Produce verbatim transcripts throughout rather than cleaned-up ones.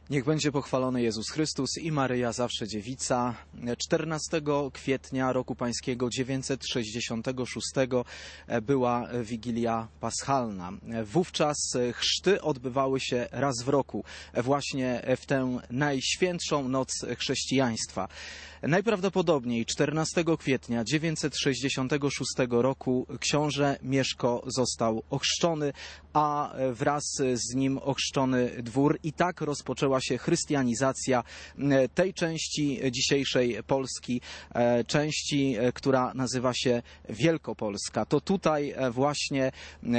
Niech będzie pochwalony Jezus Chrystus i Maryja zawsze dziewica. czternastego kwietnia roku pańskiego dziewięćset sześćdziesiątego szóstego była Wigilia Paschalna. Wówczas chrzty odbywały się raz w roku, właśnie w tę najświętszą noc chrześcijaństwa. Najprawdopodobniej czternastego kwietnia dziewięćset sześćdziesiątego szóstego roku książę Mieszko został ochrzczony, a wraz z nim ochrzczony dwór, i tak rozpoczęła się chrystianizacja tej części dzisiejszej Polski, części, która nazywa się Wielkopolska. To tutaj właśnie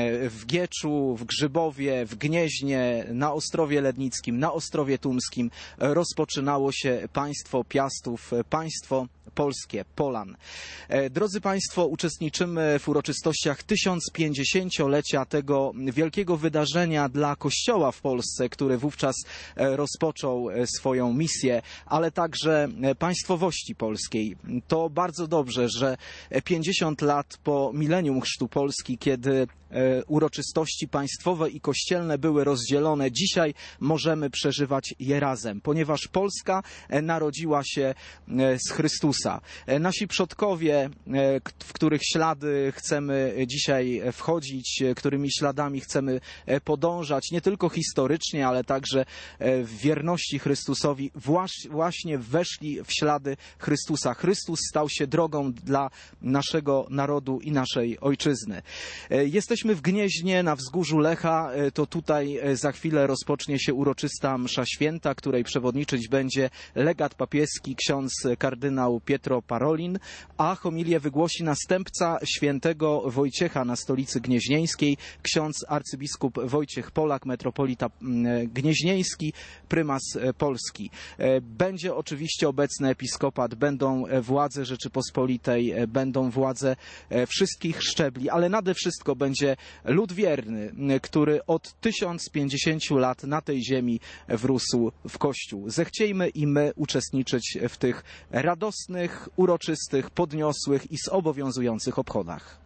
w Gieczu, w Grzybowie, w Gnieźnie, na Ostrowie Lednickim, na Ostrowie Tumskim rozpoczynało się państwo Piastów, państwo polskie, Polan. Drodzy Państwo, uczestniczymy w uroczystościach tysiąc pięćdziesięciolecia tego wielkiego wydarzenia dla Kościoła w Polsce, który wówczas rozpoczął swoją misję, ale także państwowości polskiej. To bardzo dobrze, że pięćdziesiąt lat po milenium chrztu Polski, kiedy uroczystości państwowe i kościelne były rozdzielone, dzisiaj możemy przeżywać je razem, ponieważ Polska narodziła się z Chrystusa. Nasi przodkowie, w których ślady chcemy dzisiaj wchodzić, którymi śladami chcemy podążać, nie tylko historycznie, ale także w wierności Chrystusowi, właśnie weszli w ślady Chrystusa. Chrystus stał się drogą dla naszego narodu i naszej ojczyzny. Jesteśmy Jesteśmy w Gnieźnie, na wzgórzu Lecha. To tutaj za chwilę rozpocznie się uroczysta msza święta, której przewodniczyć będzie legat papieski ksiądz kardynał Pietro Parolin, a homilię wygłosi następca świętego Wojciecha na stolicy gnieźnieńskiej, ksiądz arcybiskup Wojciech Polak, metropolita gnieźnieński, prymas Polski. Będzie oczywiście obecny episkopat, będą władze Rzeczypospolitej, będą władze wszystkich szczebli, ale nade wszystko będzie lud wierny, który od tysiąc pięćdziesięciu lat na tej ziemi wrósł w Kościół. Zechciejmy i my uczestniczyć w tych radosnych, uroczystych, podniosłych i zobowiązujących obchodach.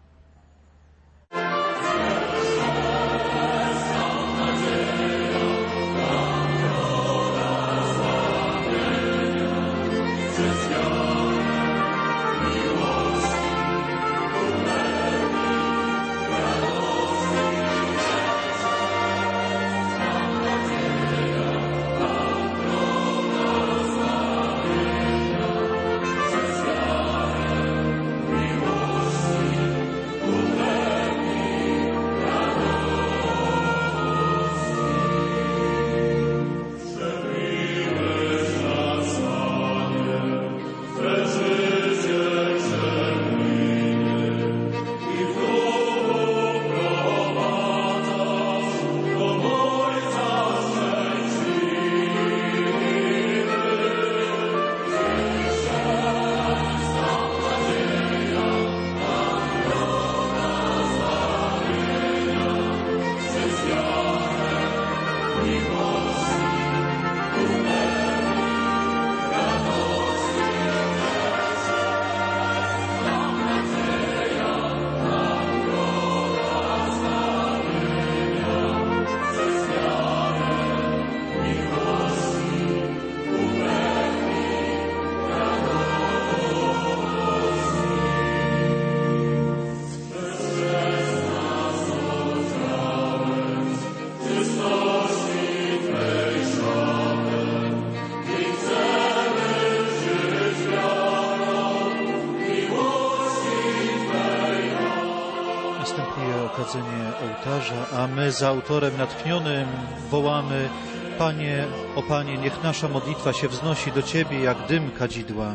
Ołtarza, a my z autorem natchnionym wołamy: Panie, o Panie, niech nasza modlitwa się wznosi do Ciebie jak dym kadzidła.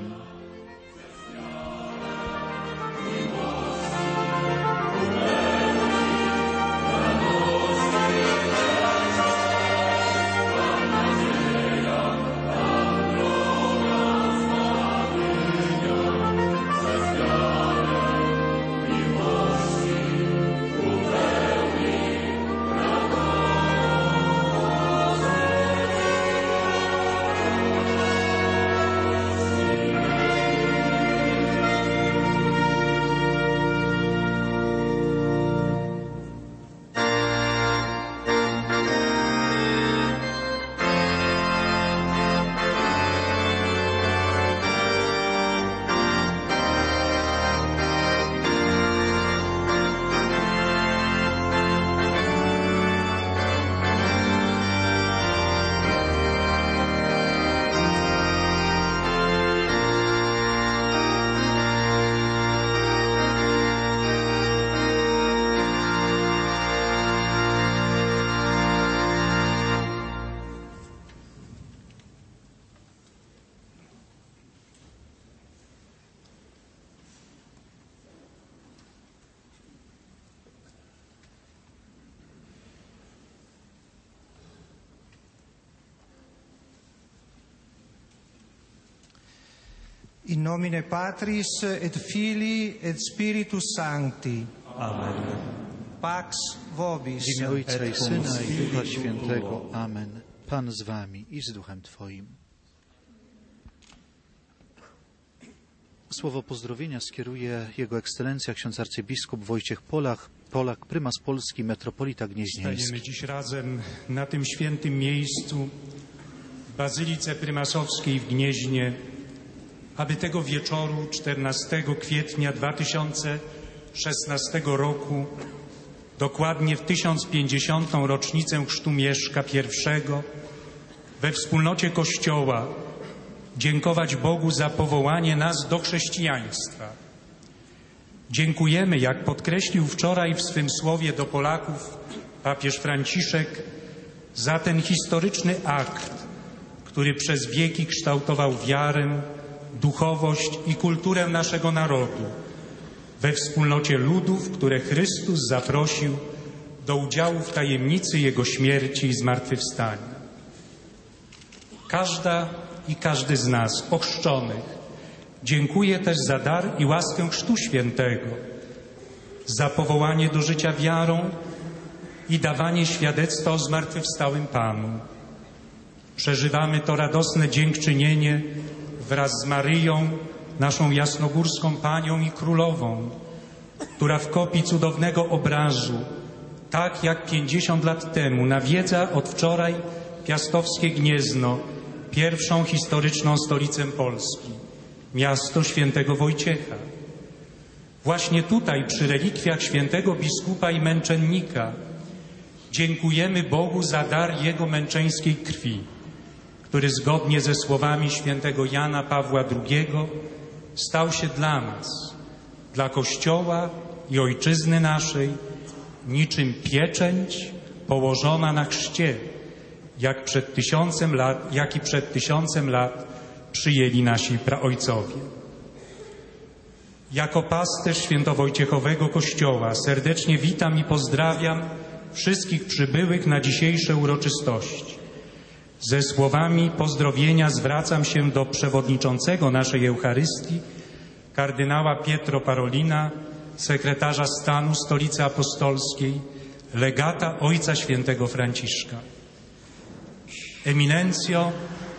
Amen. In nomine Patris et Filii et Spiritus Sancti. Amen. Pax vobis. W imię Ojca i et Syna cum i Ducha Spiritu Świętego. tuo. Amen. Pan z wami i z Duchem Twoim. Słowo pozdrowienia skieruje Jego Ekscelencja ksiądz arcybiskup Wojciech Polak, Polak, prymas Polski, metropolita gnieźnieński. Stajemy dziś razem na tym świętym miejscu w Bazylice Prymasowskiej w Gnieźnie, aby tego wieczoru czternastego kwietnia dwa tysiące szesnastego roku, dokładnie w tysiąc pięćdziesiątą rocznicę chrztu Mieszka I, we wspólnocie Kościoła dziękować Bogu za powołanie nas do chrześcijaństwa. Dziękujemy, jak podkreślił wczoraj w swym słowie do Polaków papież Franciszek, za ten historyczny akt, który przez wieki kształtował wiarę, duchowość i kulturę naszego narodu we wspólnocie ludów, które Chrystus zaprosił do udziału w tajemnicy Jego śmierci i zmartwychwstania. Każda i każdy z nas, ochrzczonych, dziękuję też za dar i łaskę Chrztu Świętego, za powołanie do życia wiarą i dawanie świadectwa o zmartwychwstałym Panu. Przeżywamy to radosne dziękczynienie wraz z Maryją, naszą jasnogórską Panią i Królową, która w kopii cudownego obrazu, tak jak pięćdziesiąt lat temu, nawiedza od wczoraj piastowskie Gniezno, pierwszą historyczną stolicę Polski, miasto świętego Wojciecha. Właśnie tutaj, przy relikwiach świętego biskupa i męczennika, dziękujemy Bogu za dar Jego męczeńskiej krwi, który zgodnie ze słowami świętego Jana Pawła drugiego stał się dla nas, dla Kościoła i Ojczyzny naszej, niczym pieczęć położona na chrzcie, jak przed tysiącem lat, jak i przed tysiącem lat przyjęli nasi praojcowie. Jako pasterz świętowojciechowego Kościoła serdecznie witam i pozdrawiam wszystkich przybyłych na dzisiejsze uroczystości. Ze słowami pozdrowienia zwracam się do przewodniczącego naszej Eucharystii, kardynała Pietro Parolina, sekretarza stanu Stolicy Apostolskiej, legata Ojca Świętego Franciszka. Eminencjo,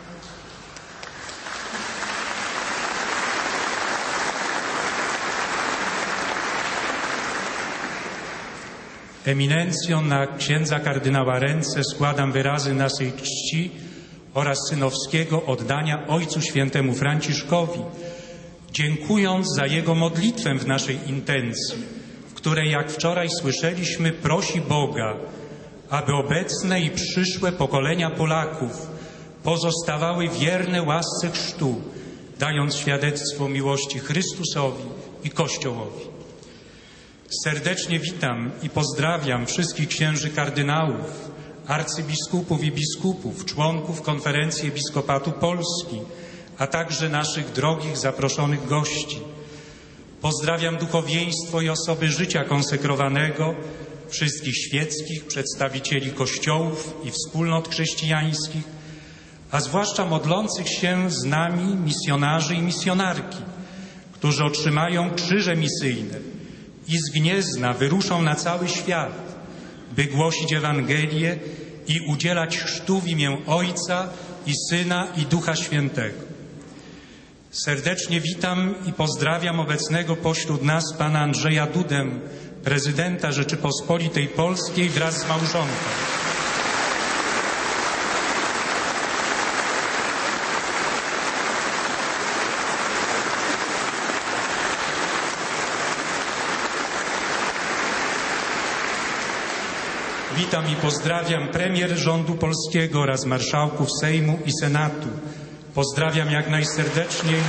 Eminencjo, na księdza kardynała ręce składam wyrazy naszej czci oraz synowskiego oddania Ojcu Świętemu Franciszkowi, dziękując za jego modlitwę w naszej intencji, w której, jak wczoraj słyszeliśmy, prosi Boga, aby obecne i przyszłe pokolenia Polaków pozostawały wierne łasce chrztu, dając świadectwo miłości Chrystusowi i Kościołowi. Serdecznie witam i pozdrawiam wszystkich księży kardynałów, arcybiskupów i biskupów, członków Konferencji Episkopatu Polski, a także naszych drogich zaproszonych gości. Pozdrawiam duchowieństwo i osoby życia konsekrowanego, wszystkich świeckich, przedstawicieli kościołów i wspólnot chrześcijańskich, a zwłaszcza modlących się z nami misjonarzy i misjonarki, którzy otrzymają krzyże misyjne i z Gniezna wyruszą na cały świat, by głosić Ewangelię i udzielać chrztu w imię Ojca i Syna i Ducha Świętego. Serdecznie witam i pozdrawiam obecnego pośród nas pana Andrzeja Dudę, prezydenta Rzeczypospolitej Polskiej wraz z małżonką. Witam i pozdrawiam premier rządu polskiego oraz marszałków Sejmu i Senatu. Pozdrawiam jak najserdeczniej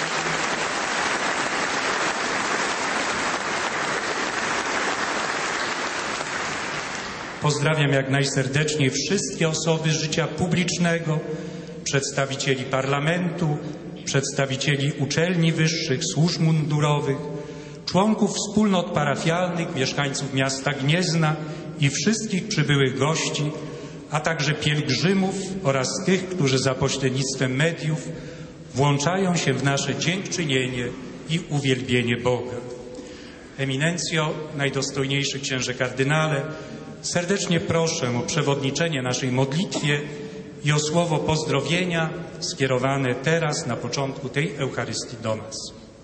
Pozdrawiam jak najserdeczniej wszystkie osoby życia publicznego, przedstawicieli parlamentu, przedstawicieli uczelni wyższych, służb mundurowych, członków wspólnot parafialnych, mieszkańców miasta Gniezna i wszystkich przybyłych gości, a także pielgrzymów oraz tych, którzy za pośrednictwem mediów włączają się w nasze dziękczynienie i uwielbienie Boga. Eminencjo, najdostojniejszy księże kardynale, serdecznie proszę o przewodniczenie naszej modlitwie i o słowo pozdrowienia skierowane teraz na początku tej Eucharystii do nas.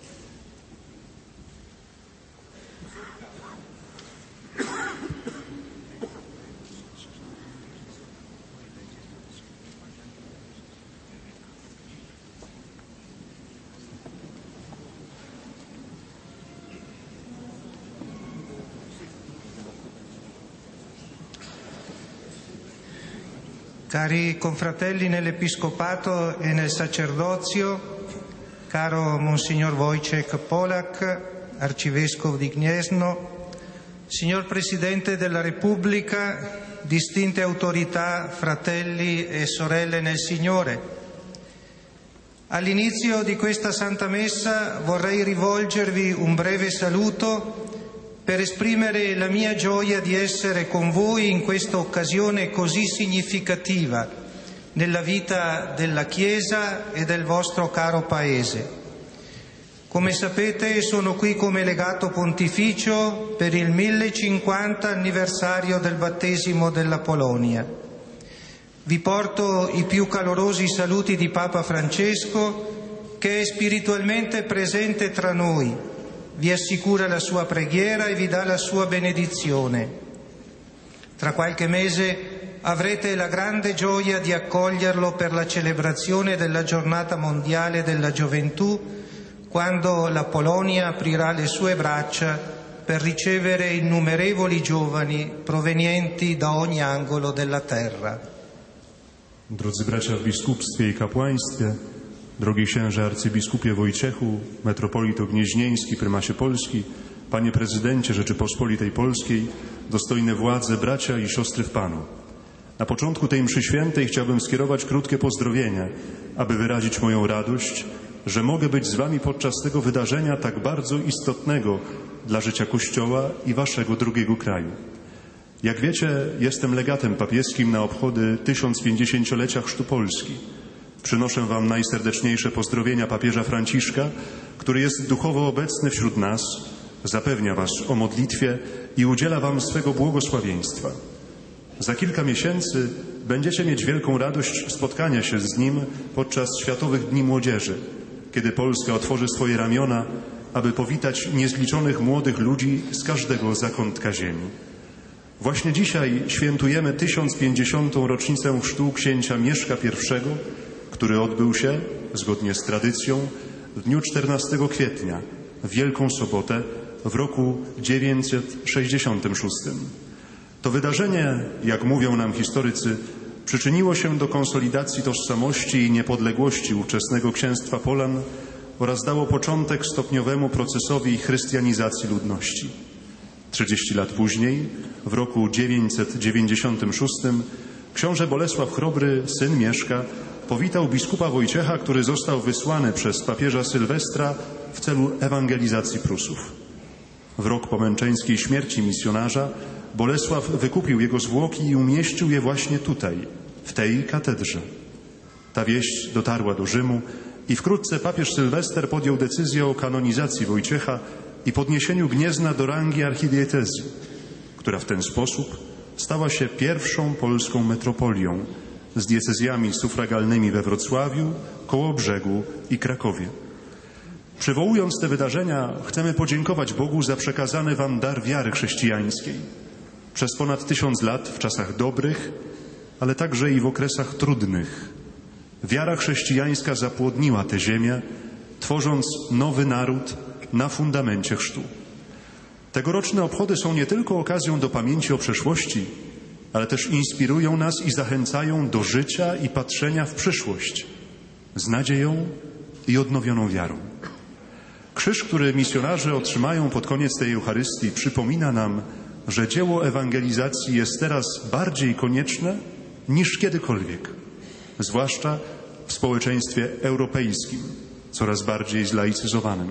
Cari confratelli nell'Episcopato e nel Sacerdozio, caro Monsignor Wojciech Polak, Arcivescovo di Gniezno, Signor Presidente della Repubblica, distinte autorità, fratelli e sorelle nel Signore. All'inizio di questa Santa Messa vorrei rivolgervi un breve saluto per esprimere la mia gioia di essere con voi in questa occasione così significativa nella vita della Chiesa e del vostro caro Paese. Come sapete, sono qui come legato pontificio per il millecinquanta anniversario del battesimo della Polonia. Vi porto i più calorosi saluti di Papa Francesco, che è spiritualmente presente tra noi. Vi assicura la sua preghiera e vi dà la sua benedizione. Tra qualche mese avrete la grande gioia di accoglierlo per la celebrazione della Giornata Mondiale della Gioventù, quando la Polonia aprirà le sue braccia per ricevere innumerevoli giovani provenienti da ogni angolo della terra. Drodzy bracia w biskupstwie i kapłaństwie, drogi księże arcybiskupie Wojciechu, metropolito gnieźnieński, prymasie Polski, panie prezydencie Rzeczypospolitej Polskiej, dostojne władze, bracia i siostry w Panu. Na początku tej mszy świętej chciałbym skierować krótkie pozdrowienia, aby wyrazić moją radość, że mogę być z wami podczas tego wydarzenia tak bardzo istotnego dla życia Kościoła i waszego drugiego kraju. Jak wiecie, jestem legatem papieskim na obchody tysiącpięćdziesięciolecia Chrztu Polski. Przynoszę wam najserdeczniejsze pozdrowienia papieża Franciszka, który jest duchowo obecny wśród nas, zapewnia was o modlitwie i udziela wam swego błogosławieństwa. Za kilka miesięcy będziecie mieć wielką radość spotkania się z nim podczas Światowych Dni Młodzieży, kiedy Polska otworzy swoje ramiona, aby powitać niezliczonych młodych ludzi z każdego zakątka ziemi. Właśnie dzisiaj świętujemy tysiąc pięćdziesiątą rocznicę chrztu księcia Mieszka pierwszego, który odbył się, zgodnie z tradycją, w dniu czternastego kwietnia, w Wielką Sobotę, w roku dziewięćset sześćdziesiątym szóstym. To wydarzenie, jak mówią nam historycy, przyczyniło się do konsolidacji tożsamości i niepodległości ówczesnego księstwa Polan oraz dało początek stopniowemu procesowi chrystianizacji ludności. Trzydzieści lat później, w roku dziewięćset dziewięćdziesiątym szóstym, książę Bolesław Chrobry, syn Mieszka, powitał biskupa Wojciecha, który został wysłany przez papieża Sylwestra w celu ewangelizacji Prusów. W rok po męczeńskiej śmierci misjonarza Bolesław wykupił jego zwłoki i umieścił je właśnie tutaj, w tej katedrze. Ta wieść dotarła do Rzymu i wkrótce papież Sylwester podjął decyzję o kanonizacji Wojciecha i podniesieniu Gniezna do rangi archidiecezji, która w ten sposób stała się pierwszą polską metropolią z diecezjami sufragalnymi we Wrocławiu, Kołobrzegu i Krakowie. Przywołując te wydarzenia, chcemy podziękować Bogu za przekazany wam dar wiary chrześcijańskiej. Przez ponad tysiąc lat, w czasach dobrych, ale także i w okresach trudnych, wiara chrześcijańska zapłodniła tę ziemię, tworząc nowy naród na fundamencie chrztu. Tegoroczne obchody są nie tylko okazją do pamięci o przeszłości, ale też inspirują nas i zachęcają do życia i patrzenia w przyszłość z nadzieją i odnowioną wiarą. Krzyż, który misjonarze otrzymają pod koniec tej Eucharystii, przypomina nam, że dzieło ewangelizacji jest teraz bardziej konieczne niż kiedykolwiek, zwłaszcza w społeczeństwie europejskim, coraz bardziej zlaicyzowanym.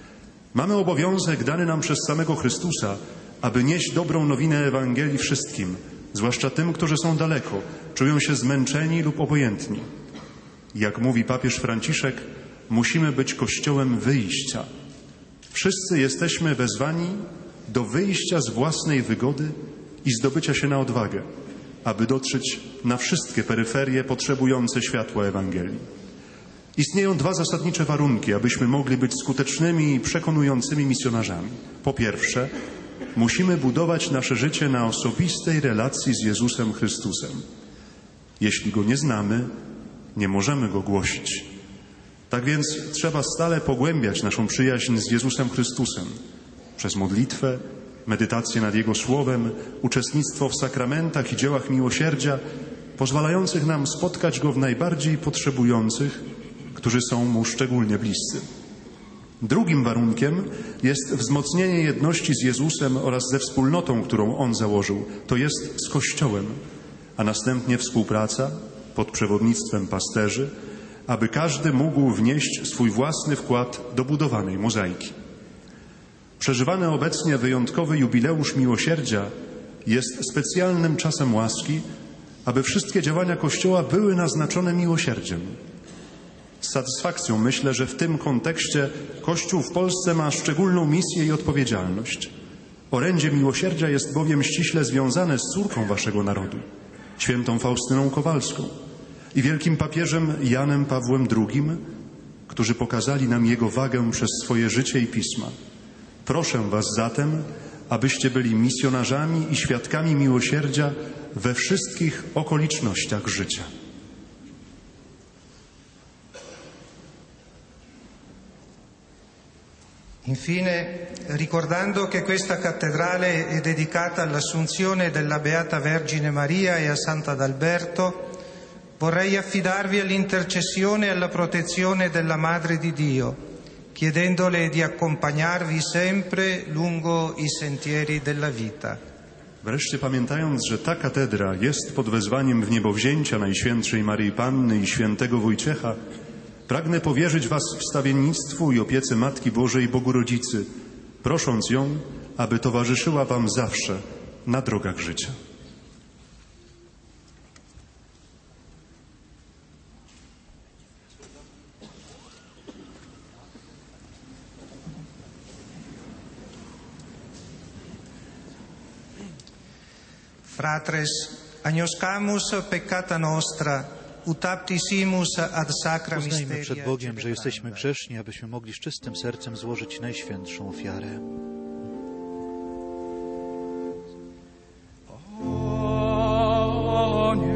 Mamy obowiązek dany nam przez samego Chrystusa, aby nieść dobrą nowinę Ewangelii wszystkim, zwłaszcza tym, którzy są daleko, czują się zmęczeni lub obojętni. Jak mówi papież Franciszek, musimy być Kościołem wyjścia. Wszyscy jesteśmy wezwani do wyjścia z własnej wygody i zdobycia się na odwagę, aby dotrzeć na wszystkie peryferie potrzebujące światła Ewangelii. Istnieją dwa zasadnicze warunki, abyśmy mogli być skutecznymi i przekonującymi misjonarzami. Po pierwsze, musimy budować nasze życie na osobistej relacji z Jezusem Chrystusem. Jeśli Go nie znamy, nie możemy Go głosić. Tak więc trzeba stale pogłębiać naszą przyjaźń z Jezusem Chrystusem przez modlitwę, medytację nad Jego Słowem, uczestnictwo w sakramentach i dziełach miłosierdzia, pozwalających nam spotkać Go w najbardziej potrzebujących, którzy są Mu szczególnie bliscy. Drugim warunkiem jest wzmocnienie jedności z Jezusem oraz ze wspólnotą, którą On założył, to jest z Kościołem, a następnie współpraca pod przewodnictwem pasterzy, aby każdy mógł wnieść swój własny wkład do budowanej mozaiki. Przeżywany obecnie wyjątkowy jubileusz miłosierdzia jest specjalnym czasem łaski, aby wszystkie działania Kościoła były naznaczone miłosierdziem. Z satysfakcją myślę, że w tym kontekście Kościół w Polsce ma szczególną misję i odpowiedzialność. Orędzie miłosierdzia jest bowiem ściśle związane z córką waszego narodu, świętą Faustyną Kowalską i wielkim papieżem Janem Pawłem drugim, którzy pokazali nam jego wagę przez swoje życie i pisma. Proszę was zatem, abyście byli misjonarzami i świadkami miłosierdzia we wszystkich okolicznościach życia. Infine, ricordando che questa cattedrale è dedicata all'Assunzione della Beata Vergine Maria e a Sant'Adalberto, vorrei affidarvi all'intercessione e alla protezione della Madre di Dio, chiedendole di accompagnarvi sempre lungo i sentieri della vita. Wreszcie pamiętając, że ta katedra jest pod wezwaniem wniebowzięcia Najświętszej Maryi Panny i świętego Wojciecha, pragnę powierzyć was wstawiennictwu i opiece Matki Bożej Bogu Rodzicy, prosząc ją, aby towarzyszyła wam zawsze na drogach życia. Fratres, agnoscamus peccata nostra, utaptisimus ad sacra Uznajmy mysteria przed Bogiem, że jesteśmy celebranda. grzeszni, abyśmy mogli z czystym sercem złożyć najświętszą ofiarę. Panie,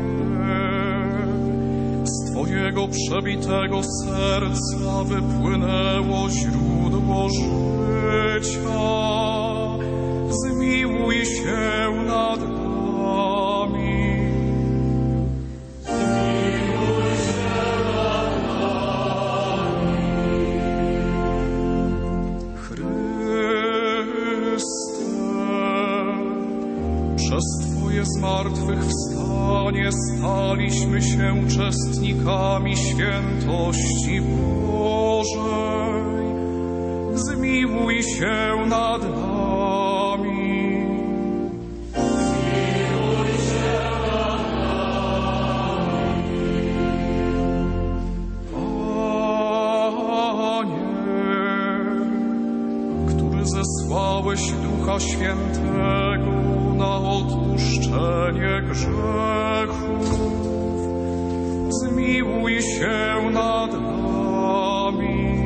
z Twojego przebitego serca wypłynęło źródło życia. Zmiłuj się nad nami. Przez Twoje zmartwychwstanie staliśmy się uczestnikami świętości Bożej. Zmiłuj się nad nami. Zmiłuj się nad nami. Panie, który zesłałeś Ducha Świętego na odpuszczenie grzechów, zmiłuj się nad nami.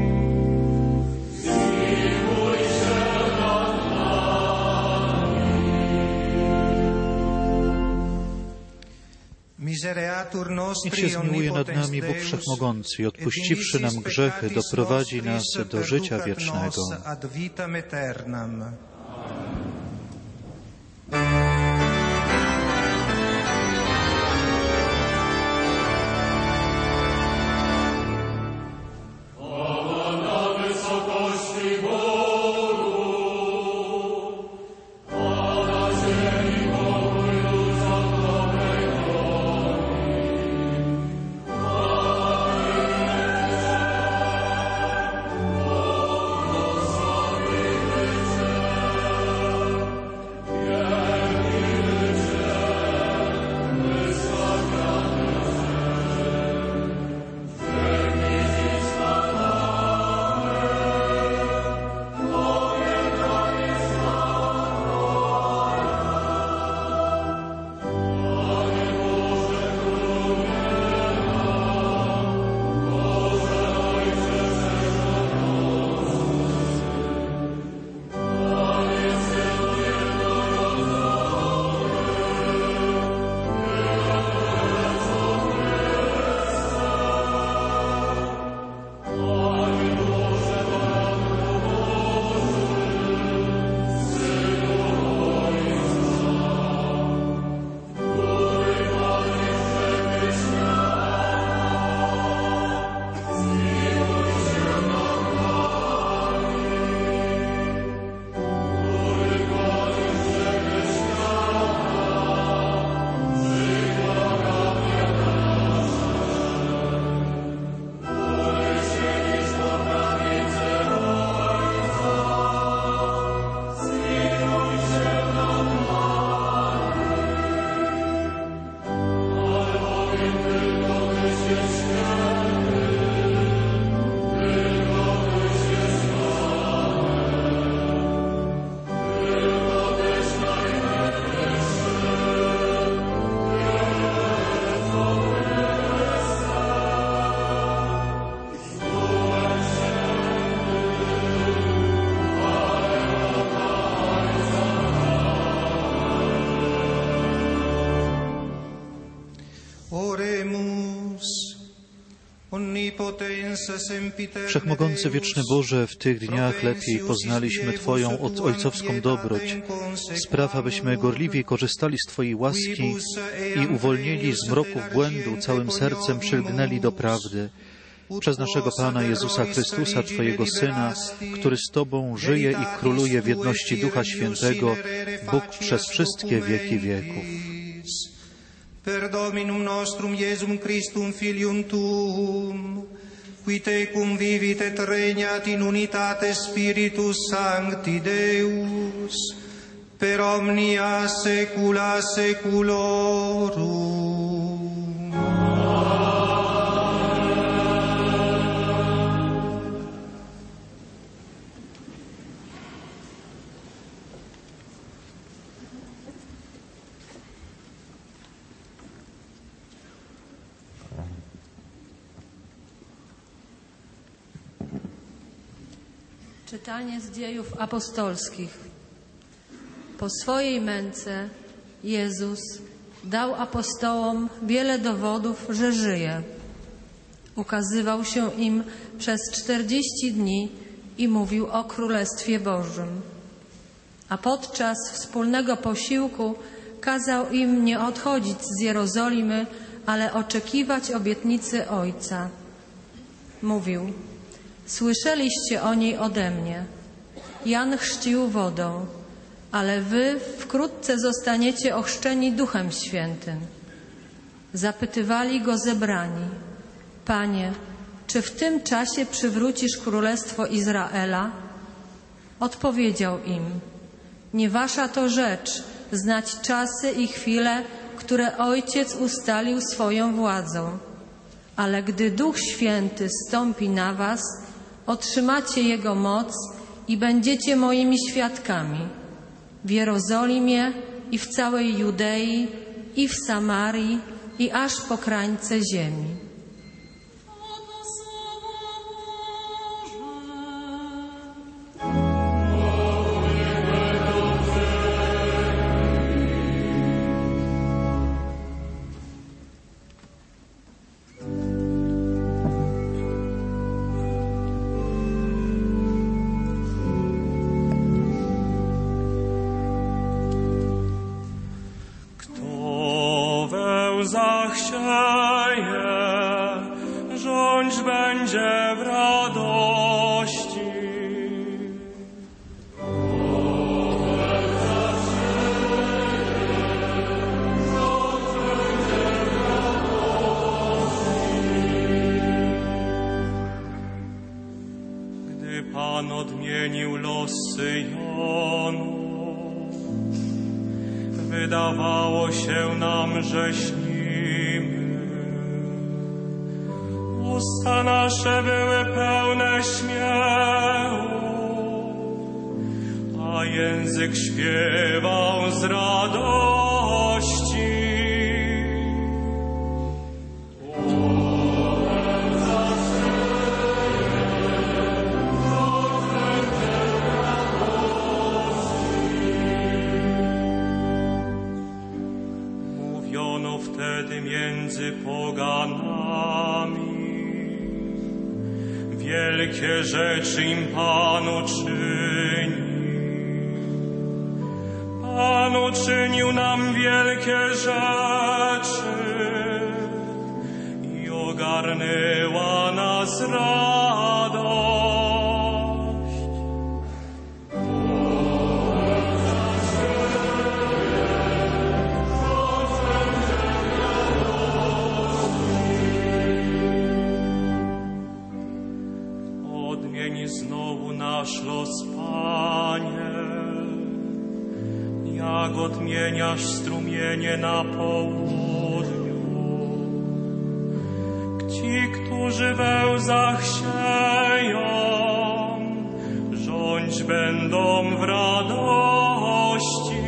Zmiłuj się nad nami. Misereatur Niech nostri się zmiłuje nad omnipotens nami Bóg Deus, Wszechmogący i et odpuściwszy nam dimissis grzechy, peccatis doprowadzi nas nostris do życia perducat wiecznego. nos ad vitam aeternam. Oremus. Wszechmogący wieczny Boże, w tych dniach lepiej poznaliśmy Twoją od ojcowską dobroć. Spraw, abyśmy gorliwiej korzystali z Twojej łaski i uwolnieni z mroków błędu całym sercem przylgnęli do prawdy. Przez naszego Pana Jezusa Chrystusa, Twojego Syna, który z Tobą żyje i króluje w jedności Ducha Świętego, Bóg przez wszystkie wieki wieków. Per Dominum nostrum Iesum Christum Filium Tuum, qui tecum vivit et regnat in unitate Spiritus Sancti Deus, per omnia saecula saeculorum. Czytanie z Dziejów Apostolskich. Po swojej męce Jezus dał apostołom wiele dowodów, że żyje. Ukazywał się im przez czterdzieści dni i mówił o Królestwie Bożym. A podczas wspólnego posiłku kazał im nie odchodzić z Jerozolimy, ale oczekiwać obietnicy Ojca. Mówił: słyszeliście o niej ode mnie. Jan chrzcił wodą, ale wy wkrótce zostaniecie ochrzczeni Duchem Świętym. Zapytywali go zebrani: Panie, czy w tym czasie przywrócisz królestwo Izraela? Odpowiedział im: nie wasza to rzecz znać czasy i chwile, które Ojciec ustalił swoją władzą. Ale gdy Duch Święty zstąpi na was, otrzymacie Jego moc i będziecie moimi świadkami w Jerozolimie i w całej Judei i w Samarii i aż po krańce ziemi. Zachsieje, rządź będzie w radości. Gdy Pan odmienił los Syjonu, wydawało się nam, że śni. Usta nasze były pełne śmiechu, a język śpiewał z radości. Mówiono wtedy między poganami: wielkie rzeczy im Pan uczynił. Pan uczynił nam wielkie rzeczy i ogarnęła nas radość. Znowu nasz los, Panie, jak odmieniasz strumienie na południu. Ci, którzy we łzach sieją, rządź będą w radości.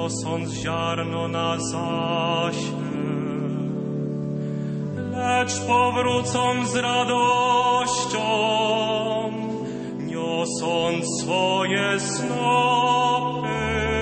niosąc ziarno na zasiew, lecz powrócą z radością, niosąc swoje snopy.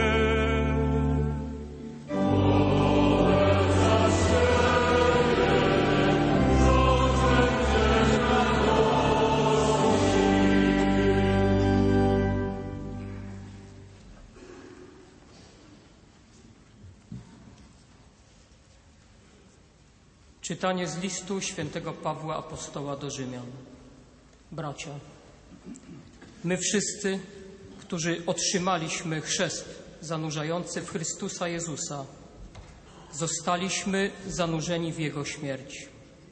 Czytanie z listu świętego Pawła Apostoła do Rzymian. Bracia, my wszyscy, którzy otrzymaliśmy chrzest zanurzający w Chrystusa Jezusa, zostaliśmy zanurzeni w Jego śmierć.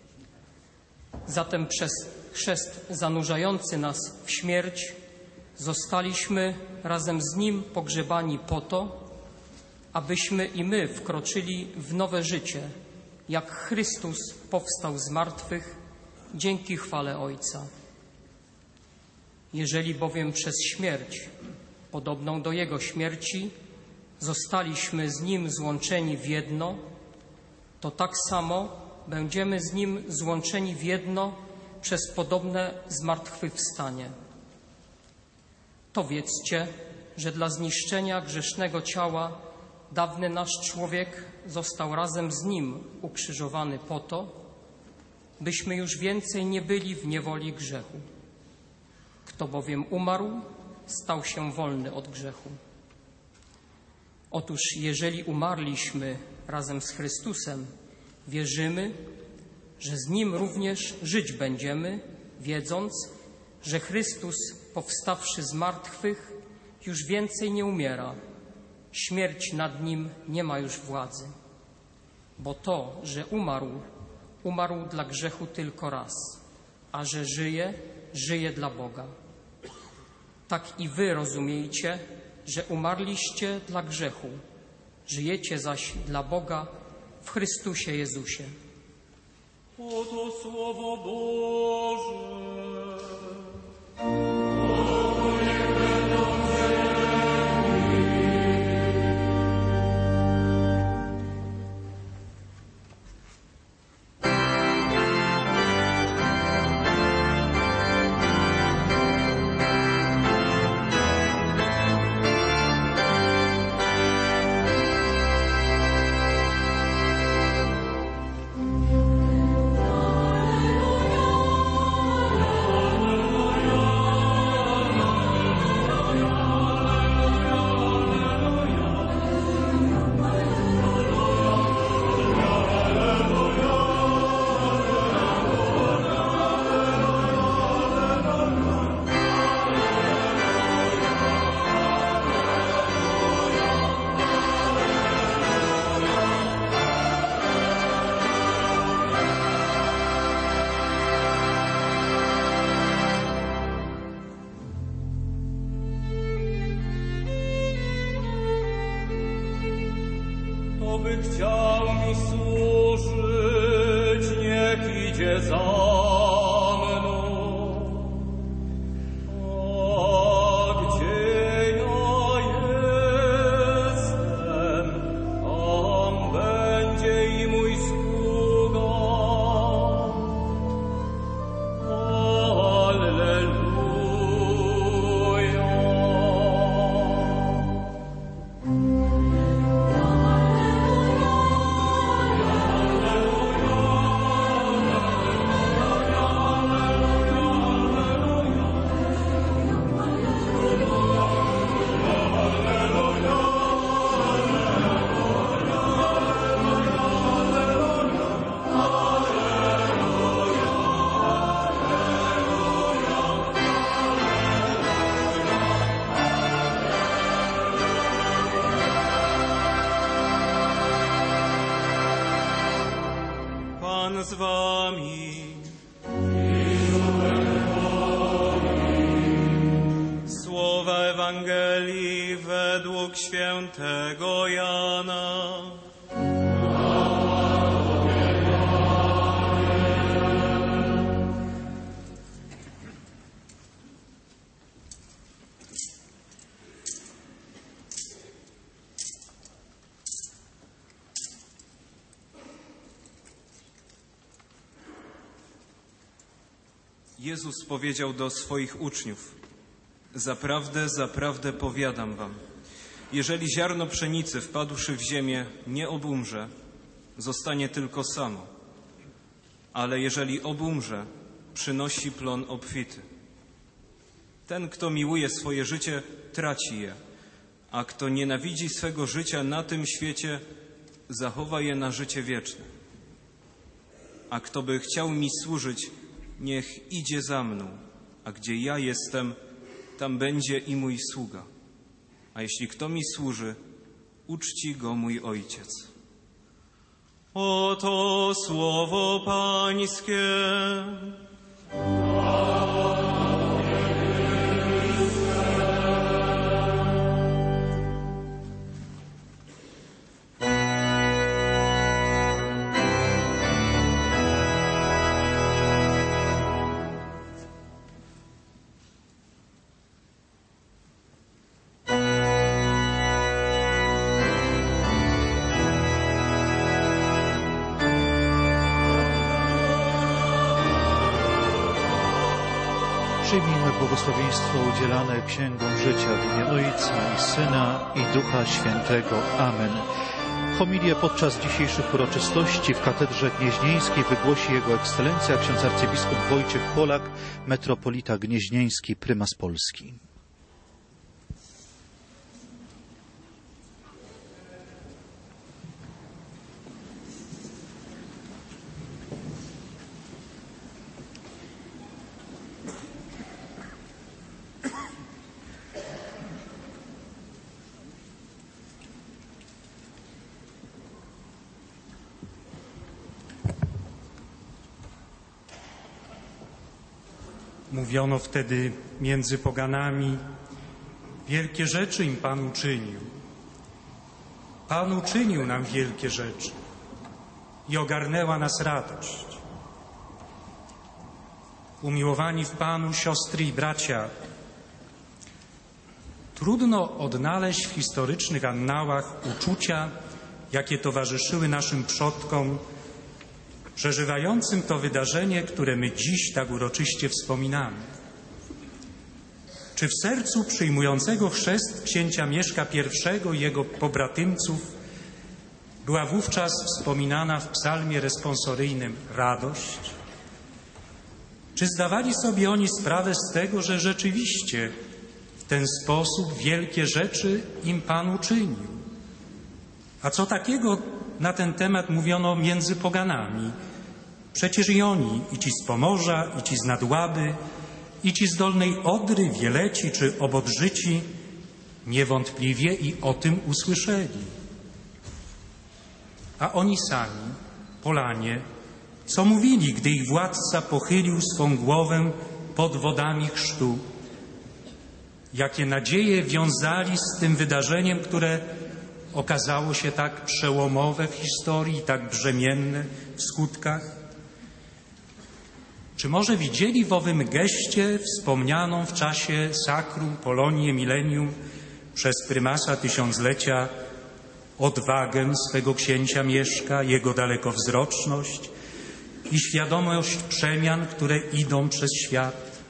Zatem przez chrzest zanurzający nas w śmierć zostaliśmy razem z Nim pogrzebani po to, abyśmy i my wkroczyli w nowe życie, jak Chrystus powstał z martwych dzięki chwale Ojca. Jeżeli bowiem przez śmierć, podobną do Jego śmierci, zostaliśmy z Nim złączeni w jedno, to tak samo będziemy z Nim złączeni w jedno przez podobne zmartwychwstanie. To wiedzcie, że dla zniszczenia grzesznego ciała dawny nasz człowiek został razem z Nim ukrzyżowany po to, byśmy już więcej nie byli w niewoli grzechu. Kto bowiem umarł, stał się wolny od grzechu. Otóż jeżeli umarliśmy razem z Chrystusem, wierzymy, że z Nim również żyć będziemy, wiedząc, że Chrystus, powstawszy z martwych, już więcej nie umiera. Śmierć nad Nim nie ma już władzy. Bo to, że umarł, umarł dla grzechu tylko raz, a że żyje, żyje dla Boga. Tak i wy rozumiejcie, że umarliście dla grzechu, żyjecie zaś dla Boga w Chrystusie Jezusie. Oto Słowo Boże. Kto by chciał mi służyć, niech idzie za mną. A gdzie ja jestem, tam będzie i mój sługa. Alleluja. Pan z wami. Słowa Ewangelii według świętego Jana. Jezus powiedział do swoich uczniów: zaprawdę, zaprawdę powiadam wam, jeżeli ziarno pszenicy wpadłszy w ziemię nie obumrze, zostanie tylko samo, ale jeżeli obumrze, przynosi plon obfity. Ten, kto miłuje swoje życie, traci je, a kto nienawidzi swego życia na tym świecie, zachowa je na życie wieczne. A kto by chciał mi służyć, niech idzie za mną, a gdzie ja jestem, tam będzie i mój sługa. A jeśli kto mi służy, uczci go mój Ojciec. Oto słowo Pańskie. Przyjmijmy błogosławieństwo udzielane Księgą Życia w imię Ojca i Syna i Ducha Świętego. Amen. Homilię podczas dzisiejszych uroczystości w Katedrze Gnieźnieńskiej wygłosi Jego Ekscelencja ksiądz arcybiskup Wojciech Polak, metropolita gnieźnieński, prymas Polski. Mówiono wtedy między poganami: wielkie rzeczy im Pan uczynił. Pan uczynił nam wielkie rzeczy i ogarnęła nas radość. Umiłowani w Panu siostry i bracia, trudno odnaleźć w historycznych annałach uczucia, jakie towarzyszyły naszym przodkom przeżywającym to wydarzenie, które my dziś tak uroczyście wspominamy. Czy w sercu przyjmującego chrzest księcia Mieszka I i jego pobratymców była wówczas wspominana w psalmie responsoryjnym radość? Czy zdawali sobie oni sprawę z tego, że rzeczywiście w ten sposób wielkie rzeczy im Pan uczynił? A co takiego na ten temat mówiono między poganami? Przecież i oni, i ci z Pomorza, i ci z Nadłaby, i ci z Dolnej Odry, Wieleci czy Obodrzyci niewątpliwie i o tym usłyszeli. A oni sami, Polanie, co mówili, gdy ich władca pochylił swą głowę pod wodami chrztu? Jakie nadzieje wiązali z tym wydarzeniem, które okazało się tak przełomowe w historii i tak brzemienne w skutkach? Czy może widzieli w owym geście wspomnianą w czasie Sacrum Polonię Millennium przez prymasa tysiąclecia odwagę swego księcia Mieszka, jego dalekowzroczność i świadomość przemian, które idą przez świat?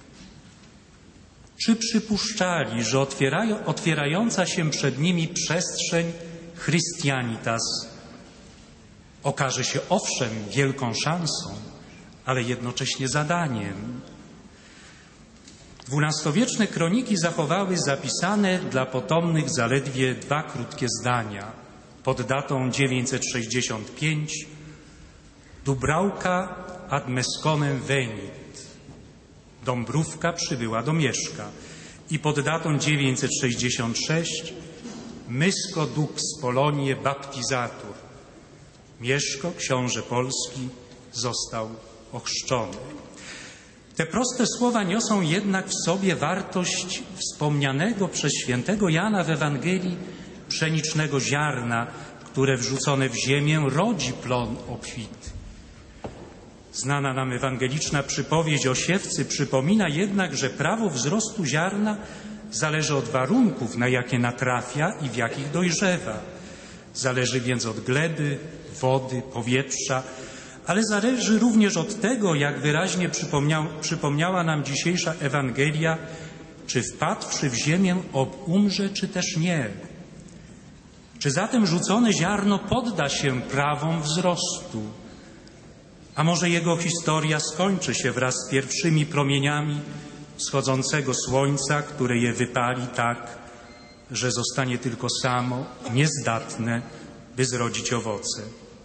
Czy przypuszczali, że otwierają, otwierająca się przed nimi przestrzeń Christianitas okaże się owszem wielką szansą, ale jednocześnie zadaniem? Dwunastowieczne kroniki zachowały zapisane dla potomnych zaledwie dwa krótkie zdania pod datą dziewięćset sześćdziesiąt pięć: Dubravka ad Mesconem venit. Dąbrówka przybyła do Mieszka. I pod datą dziewięćset sześćdziesiąt sześć: Mysco dux Polonie baptizatur. Mieszko, książę Polski, został ochrzczony. Te proste słowa niosą jednak w sobie wartość wspomnianego przez świętego Jana w Ewangelii pszenicznego ziarna, które wrzucone w ziemię rodzi plon obfity. Znana nam ewangeliczna przypowieść o siewcy przypomina jednak, że prawo wzrostu ziarna zależy od warunków, na jakie natrafia i w jakich dojrzewa. Zależy więc od gleby, wody, powietrza, ale zależy również od tego, jak wyraźnie przypomniał, przypomniała nam dzisiejsza Ewangelia, czy wpadłszy w ziemię obumrze, czy też nie. Czy zatem rzucone ziarno podda się prawom wzrostu? A może jego historia skończy się wraz z pierwszymi promieniami wschodzącego słońca, które je wypali tak, że zostanie tylko samo, niezdatne, by zrodzić owoce.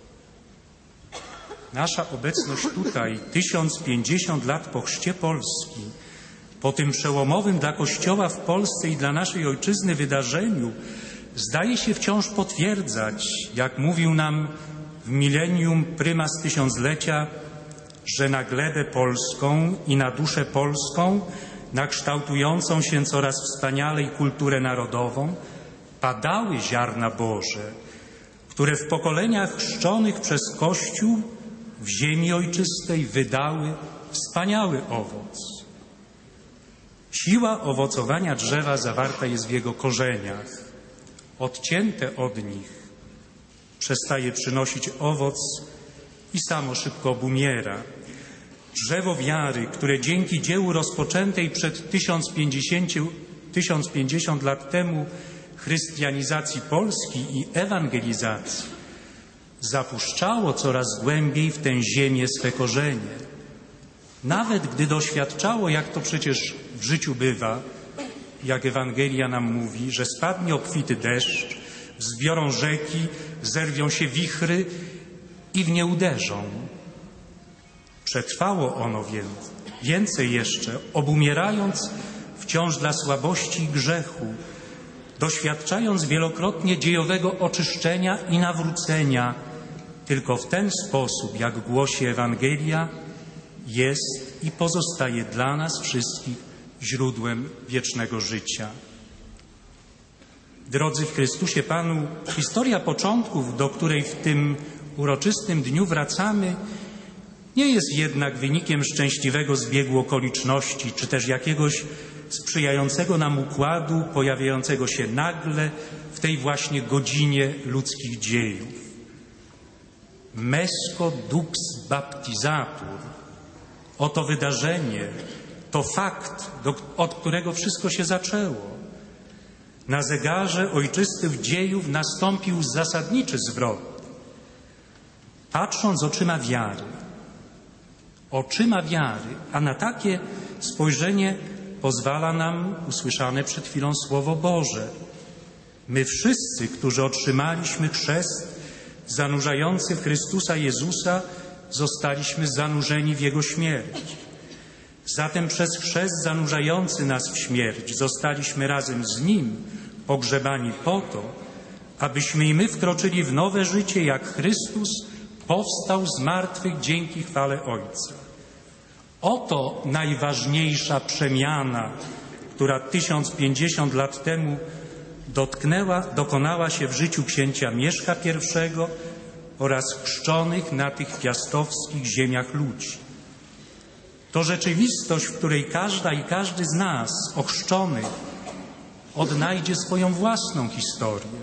Nasza obecność tutaj, tysiąc pięćdziesiąt lat po chrzcie Polski, po tym przełomowym dla Kościoła w Polsce i dla naszej ojczyzny wydarzeniu, zdaje się wciąż potwierdzać, jak mówił nam w milenium prymas tysiąclecia, że na glebę polską i na duszę polską, na kształtującą się coraz wspanialej kulturę narodową, padały ziarna Boże, które w pokoleniach chrzczonych przez Kościół w ziemi ojczystej wydały wspaniały owoc. Siła owocowania drzewa zawarta jest w jego korzeniach. Odcięte od nich przestaje przynosić owoc i samo szybko obumiera. Drzewo wiary, które dzięki dziełu rozpoczętej przed tysiąc pięćdziesiąt lat temu chrystianizacji Polski i ewangelizacji, zapuszczało coraz głębiej w tę ziemię swe korzenie. Nawet gdy doświadczało, jak to przecież w życiu bywa, jak Ewangelia nam mówi, że spadnie obfity deszcz, wzbiorą rzeki, zerwią się wichry i w nie uderzą. Przetrwało ono więc, więcej jeszcze, obumierając wciąż dla słabości i grzechu, doświadczając wielokrotnie dziejowego oczyszczenia i nawrócenia, tylko w ten sposób, jak głosi Ewangelia, jest i pozostaje dla nas wszystkich źródłem wiecznego życia. Drodzy w Chrystusie Panu, historia początków, do której w tym uroczystym dniu wracamy, nie jest jednak wynikiem szczęśliwego zbiegu okoliczności, czy też jakiegoś sprzyjającego nam układu, pojawiającego się nagle w tej właśnie godzinie ludzkich dziejów. Mesco dux baptizatur. Oto wydarzenie, to fakt, do, od którego wszystko się zaczęło. Na zegarze ojczystych dziejów nastąpił zasadniczy zwrot. Patrząc oczyma wiary, oczyma wiary, a na takie spojrzenie pozwala nam usłyszane przed chwilą Słowo Boże. My wszyscy, którzy otrzymaliśmy chrzest zanurzający w Chrystusa Jezusa, zostaliśmy zanurzeni w Jego śmierć. Zatem przez chrzest zanurzający nas w śmierć zostaliśmy razem z Nim pogrzebani po to, abyśmy i my wkroczyli w nowe życie, jak Chrystus powstał z martwych dzięki chwale Ojca. Oto najważniejsza przemiana, która tysiąc pięćdziesiąt lat temu dotknęła, dokonała się w życiu księcia Mieszka I oraz chrzczonych na tych piastowskich ziemiach ludzi. To rzeczywistość, w której każda i każdy z nas, ochrzczonych, odnajdzie swoją własną historię.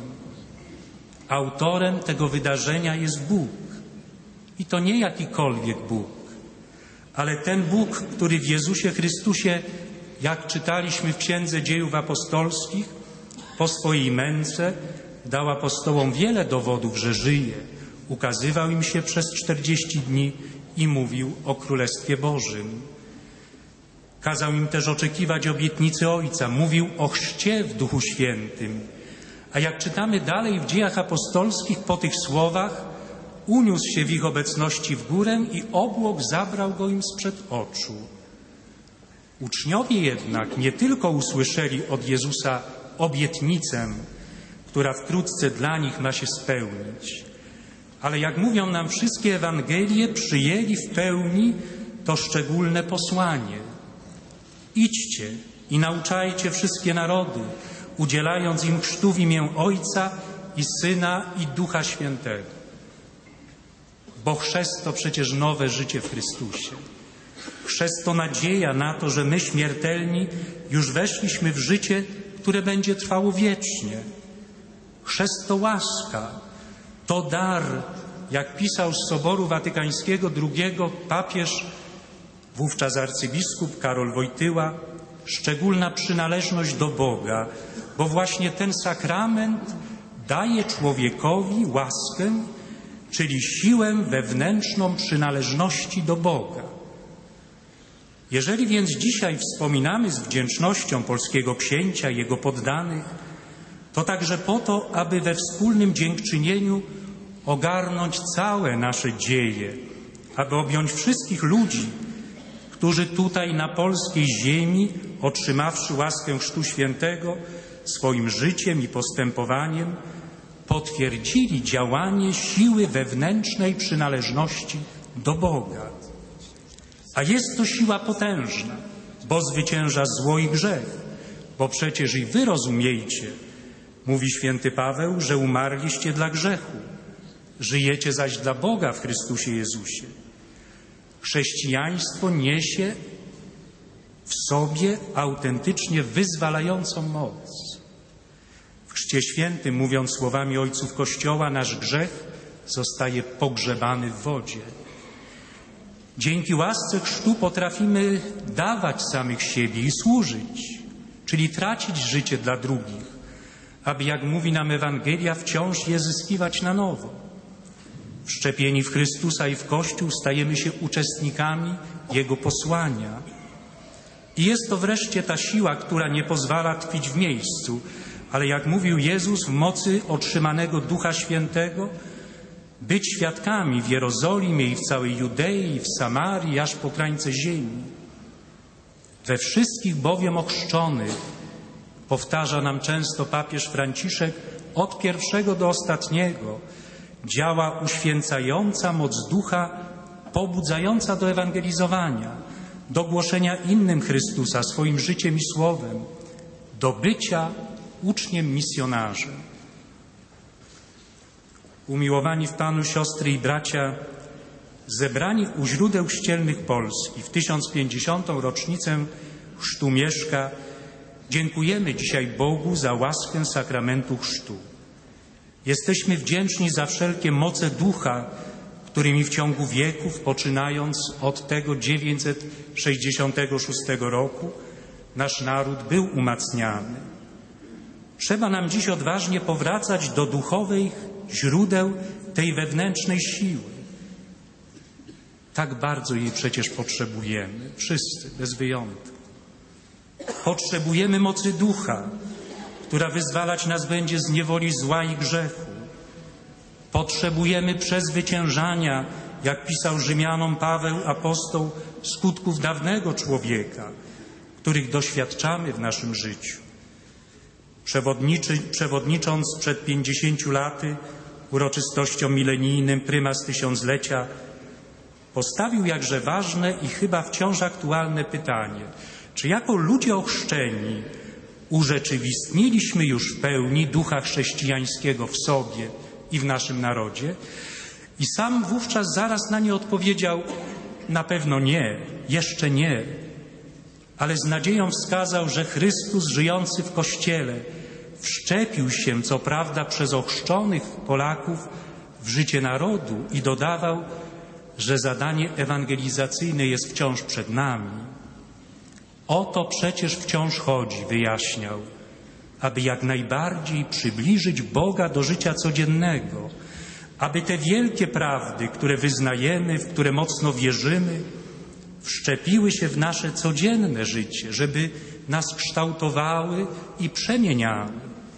Autorem tego wydarzenia jest Bóg. I to nie jakikolwiek Bóg, ale ten Bóg, który w Jezusie Chrystusie, jak czytaliśmy w Księdze Dziejów Apostolskich, po swojej męce dał apostołom wiele dowodów, że żyje. Ukazywał im się przez czterdzieści dni i mówił o Królestwie Bożym. Kazał im też oczekiwać obietnicy Ojca. Mówił o chrzcie w Duchu Świętym. A jak czytamy dalej w Dziejach Apostolskich, po tych słowach uniósł się w ich obecności w górę i obłok zabrał go im sprzed oczu. Uczniowie jednak nie tylko usłyszeli od Jezusa obietnicę, która wkrótce dla nich ma się spełnić, ale jak mówią nam wszystkie Ewangelie, przyjęli w pełni to szczególne posłanie. Idźcie i nauczajcie wszystkie narody, udzielając im chrztu w imię Ojca i Syna i Ducha Świętego. Bo chrzest to przecież nowe życie w Chrystusie. Chrzest to nadzieja na to, że my śmiertelni już weszliśmy w życie, które będzie trwało wiecznie. Chrzest to łaska, to dar jak pisał z Soboru Watykańskiego drugiego papież, wówczas arcybiskup Karol Wojtyła, szczególna przynależność do Boga, bo właśnie ten sakrament daje człowiekowi łaskę, czyli siłę wewnętrzną przynależności do Boga. Jeżeli więc dzisiaj wspominamy z wdzięcznością polskiego księcia i jego poddanych, to także po to, aby we wspólnym dziękczynieniu ogarnąć całe nasze dzieje, aby objąć wszystkich ludzi, którzy tutaj na polskiej ziemi, otrzymawszy łaskę Chrztu Świętego, swoim życiem i postępowaniem potwierdzili działanie siły wewnętrznej przynależności do Boga. A jest to siła potężna, bo zwycięża zło i grzech, bo przecież i wy rozumiejcie, mówi święty Paweł, że umarliście dla grzechu, żyjecie zaś dla Boga w Chrystusie Jezusie. Chrześcijaństwo niesie w sobie autentycznie wyzwalającą moc. W Chrzcie Świętym, mówiąc słowami ojców Kościoła, nasz grzech zostaje pogrzebany w wodzie. Dzięki łasce chrztu potrafimy dawać samych siebie i służyć, czyli tracić życie dla drugich, aby, jak mówi nam Ewangelia, wciąż je zyskiwać na nowo. Wszczepieni w Chrystusa i w Kościół stajemy się uczestnikami Jego posłania. I jest to wreszcie ta siła, która nie pozwala tkwić w miejscu, ale jak mówił Jezus, w mocy otrzymanego Ducha Świętego, być świadkami w Jerozolimie i w całej Judei, i w Samarii, aż po krańce ziemi. We wszystkich bowiem ochrzczonych, powtarza nam często papież Franciszek, od pierwszego do ostatniego, działa uświęcająca moc Ducha, pobudzająca do ewangelizowania, do głoszenia innym Chrystusa swoim życiem i słowem, do bycia uczniem misjonarzem. Umiłowani w Panu siostry i bracia, zebrani u źródeł chrzcielnych Polski w tysiąc pięćdziesiątą rocznicę chrztu Mieszka, dziękujemy dzisiaj Bogu za łaskę sakramentu chrztu. Jesteśmy wdzięczni za wszelkie moce Ducha, którymi w ciągu wieków, poczynając od tego dziewięćset sześćdziesiątego szóstego roku, nasz naród był umacniany. Trzeba nam dziś odważnie powracać do duchowych źródeł tej wewnętrznej siły. Tak bardzo jej przecież potrzebujemy, wszyscy, bez wyjątku. Potrzebujemy mocy Ducha, która wyzwalać nas będzie z niewoli zła i grzechu. Potrzebujemy przezwyciężania, jak pisał Rzymianom Paweł apostoł, skutków dawnego człowieka, których doświadczamy w naszym życiu. Przewodniczy, przewodnicząc przed pięćdziesięciu laty uroczystościom milenijnym prymas tysiąclecia, postawił jakże ważne i chyba wciąż aktualne pytanie, czy jako ludzie ochrzczeni urzeczywistniliśmy już w pełni ducha chrześcijańskiego w sobie i w naszym narodzie? I sam wówczas zaraz na nie odpowiedział: na pewno nie, jeszcze nie. Ale z nadzieją wskazał, że Chrystus żyjący w Kościele wszczepił się, co prawda przez ochrzczonych Polaków, w życie narodu i dodawał, że zadanie ewangelizacyjne jest wciąż przed nami. O to przecież wciąż chodzi, wyjaśniał, aby jak najbardziej przybliżyć Boga do życia codziennego, aby te wielkie prawdy, które wyznajemy, w które mocno wierzymy, wszczepiły się w nasze codzienne życie, żeby nas kształtowały i przemieniały.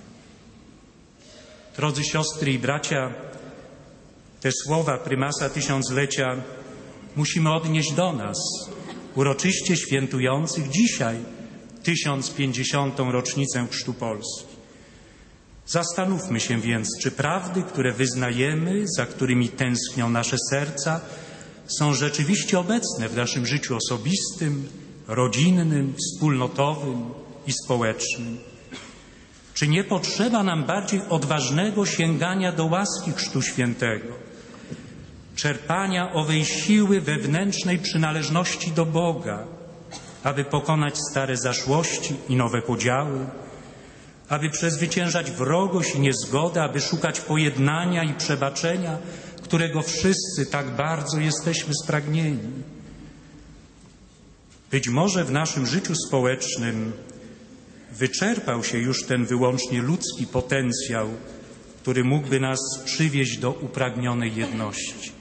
Drodzy siostry i bracia, te słowa prymasa tysiąclecia musimy odnieść do nas, uroczyście świętujących dzisiaj tysiąc pięćdziesiątą rocznicę chrztu Polski. Zastanówmy się więc, czy prawdy, które wyznajemy, za którymi tęsknią nasze serca, są rzeczywiście obecne w naszym życiu osobistym, rodzinnym, wspólnotowym i społecznym. Czy nie potrzeba nam bardziej odważnego sięgania do łaski Chrztu Świętego, czerpania owej siły wewnętrznej przynależności do Boga, aby pokonać stare zaszłości i nowe podziały, aby przezwyciężać wrogość i niezgodę, aby szukać pojednania i przebaczenia, którego wszyscy tak bardzo jesteśmy spragnieni. Być może w naszym życiu społecznym wyczerpał się już ten wyłącznie ludzki potencjał, który mógłby nas przywieźć do upragnionej jedności.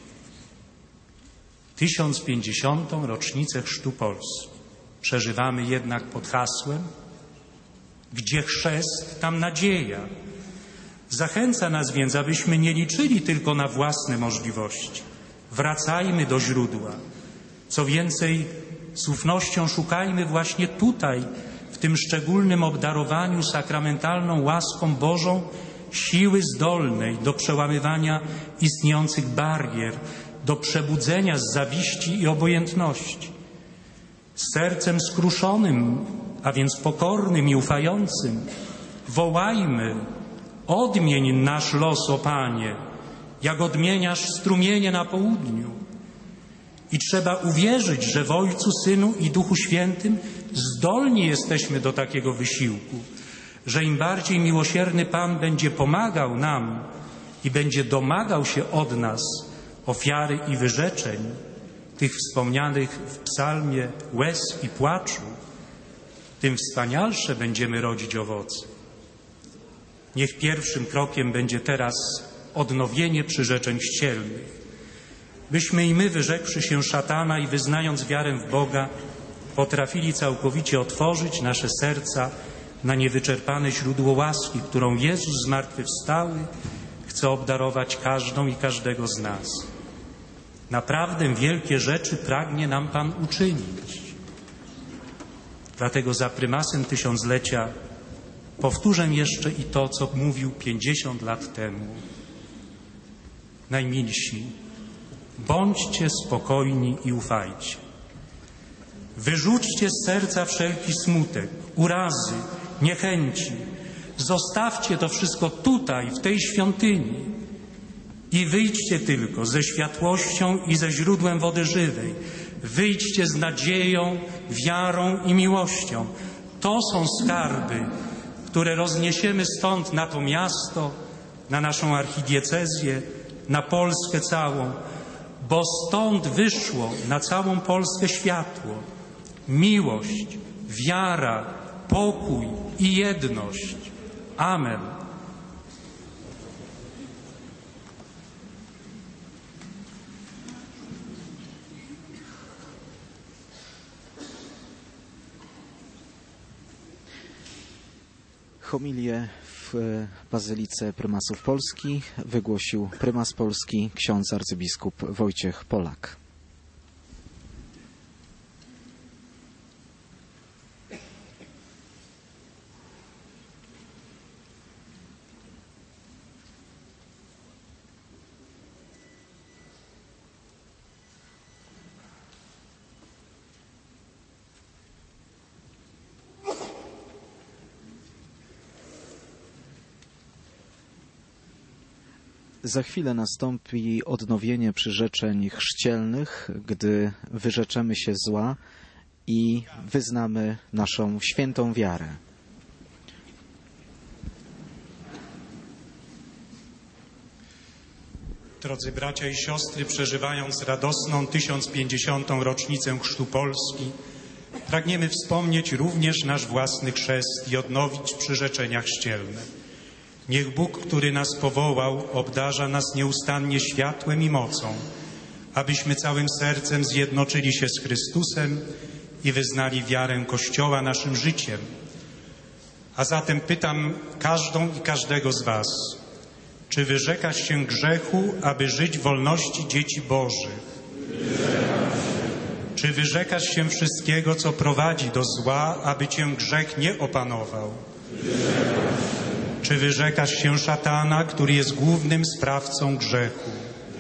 tysiąc pięćdziesiątą rocznicę chrztu Polski przeżywamy jednak pod hasłem: gdzie chrzest, tam nadzieja. Zachęca nas więc, abyśmy nie liczyli tylko na własne możliwości. Wracajmy do źródła. Co więcej, z ufnością szukajmy właśnie tutaj, w tym szczególnym obdarowaniu sakramentalną łaską Bożą, siły zdolnej do przełamywania istniejących barier, do przebudzenia z zawiści i obojętności. Z sercem skruszonym, a więc pokornym i ufającym, wołajmy: odmień nasz los, o Panie, jak odmieniasz strumienie na południu. I trzeba uwierzyć, że w Ojcu, Synu i Duchu Świętym zdolni jesteśmy do takiego wysiłku, że im bardziej miłosierny Pan będzie pomagał nam i będzie domagał się od nas ofiary i wyrzeczeń, tych wspomnianych w psalmie łez i płaczu, tym wspanialsze będziemy rodzić owoce. Niech pierwszym krokiem będzie teraz odnowienie przyrzeczeń ścielnych, byśmy i my, wyrzekłszy się szatana i wyznając wiarę w Boga, potrafili całkowicie otworzyć nasze serca na niewyczerpane źródło łaski, którą Jezus zmartwychwstały chce obdarować każdą i każdego z nas. Naprawdę wielkie rzeczy pragnie nam Pan uczynić. Dlatego za prymasem tysiąclecia powtórzę jeszcze i to, co mówił pięćdziesiąt lat temu. Najmilsi, bądźcie spokojni i ufajcie. Wyrzućcie z serca wszelki smutek, urazy, niechęci. Zostawcie to wszystko tutaj, w tej świątyni i wyjdźcie tylko ze światłością i ze źródłem wody żywej. Wyjdźcie z nadzieją, wiarą i miłością. To są skarby, które rozniesiemy stąd na to miasto, na naszą archidiecezję, na Polskę całą, bo stąd wyszło na całą Polskę światło, miłość, wiara, pokój i jedność. Amen. Homilię w Bazylice Prymasów Polski wygłosił prymas Polski ksiądz arcybiskup Wojciech Polak. Za chwilę nastąpi odnowienie przyrzeczeń chrzcielnych, gdy wyrzeczemy się zła i wyznamy naszą świętą wiarę. Drodzy bracia i siostry, przeżywając radosną tysiąc pięćdziesiątą rocznicę chrztu Polski, pragniemy wspomnieć również nasz własny chrzest i odnowić przyrzeczenia chrzcielne. Niech Bóg, który nas powołał, obdarza nas nieustannie światłem i mocą, abyśmy całym sercem zjednoczyli się z Chrystusem i wyznali wiarę Kościoła naszym życiem. A zatem pytam każdą i każdego z was, czy wyrzekasz się grzechu, aby żyć w wolności dzieci Bożych? Czy wyrzekasz się wszystkiego, co prowadzi do zła, aby cię grzech nie opanował? Czy wyrzekasz się szatana, który jest głównym sprawcą grzechu?